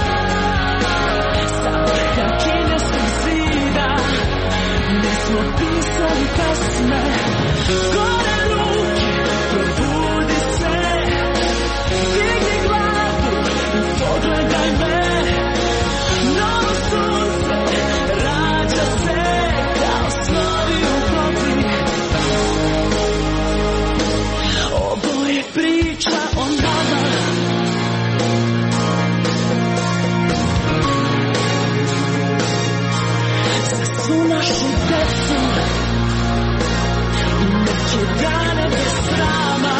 sa vrha kineskog zida. Mi smo pisali pesme, gore ruke, probudi se, digni glavu i pogledaj me. Novo sunce rađa se kao snovi u vodi. Ovo je priča o nama. Za svu našu decu i neke dane bez srama.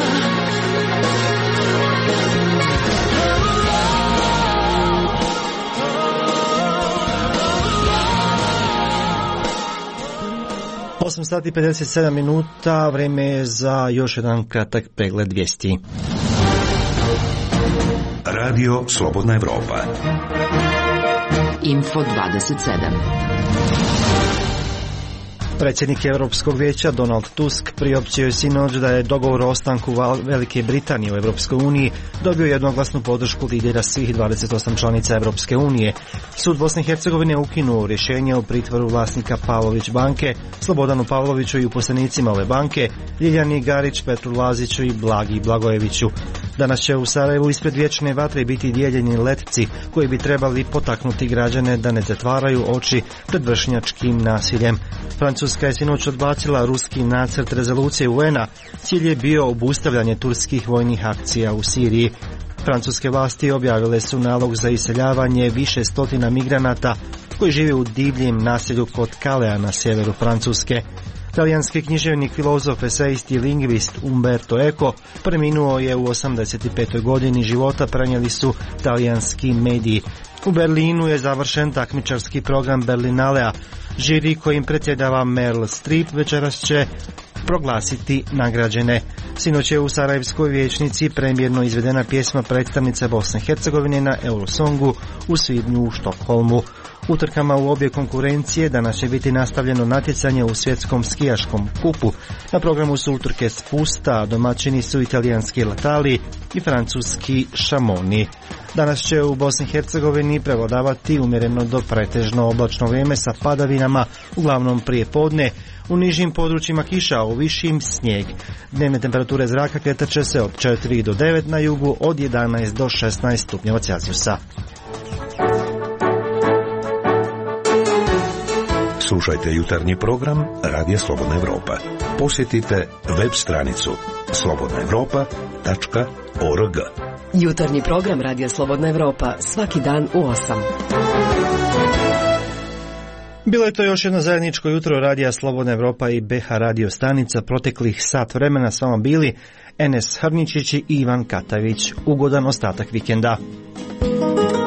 osam sati pedeset sedam minuta, vreme je za još jedan kratak pregled vijesti. Radio Slobodna Evropa. Info dvadeset sedam. Predsjednik Europskog vijeća Donald Tusk priopćio je sinoć da je dogovor o ostanku Velike Britanije u Europskoj uniji dobio jednoglasnu podršku lidera svih dvadeset osam članica Europske unije. Sud Bosne i Hercegovine ukinuo rješenje o pritvoru vlasnika Pavlović banke, Slobodanu Pavloviću i uposlenicima ove banke, Ljiljani Garić, Petru Laziću i Blagi Blagojeviću. Danas će u Sarajevu ispred vječne vatre biti dijeljeni letci koji bi trebali potaknuti građane da ne zatvaraju oči pred vršnjačkim nasiljem. Francuska je sinoć odbacila ruski nacrt rezolucije U N-a. Cilj je bio obustavljanje turskih vojnih akcija u Siriji. Francuske vlasti objavile su nalog za iseljavanje više stotina migranata koji žive u divljem naselju kod Kalea na sjeveru Francuske. Talijanski književnik, filozof, esejist i lingvist Umberto Eco preminuo je u osamdeset petoj godini života, prenijeli su talijanski mediji. U Berlinu je završen takmičarski program Berlinalea. Žiri kojim predsjedava Meryl Streep večeras će proglasiti nagrađene. Sinoć je u Sarajevskoj vijećnici premijerno izvedena pjesma predstavnice Bosne i Hercegovine na Eurosongu u svibnju u Štokholmu. Utrkama u obje konkurencije danas će biti nastavljeno natjecanje u svjetskom skijaškom kupu. Na programu su utrke spusta, domaćini su italijanski Latali i francuski Šamoni. Danas će u Bosni i Hercegovini prevladavati umjereno do pretežno oblačno vrijeme sa padavinama, uglavnom prije podne. U nižim područjima kiša, a u višim snijeg. Dnevne temperature zraka kretat će se od četiri do devet na jugu, od jedanaest do šesnaest stupnjeva Celzijusa. Slušajte jutarnji program Radija Slobodna Evropa. Posjetite web stranicu slobodna evropa tačka org. Jutarnji program Radija Slobodna Evropa svaki dan u osam. Bilo je to još jedno zajedničko jutro Radija Slobodna Evropa i B H radio stanica. Proteklih sat vremena s vama bili Enes Hrničić i Ivan Katavić. Ugodan ostatak vikenda.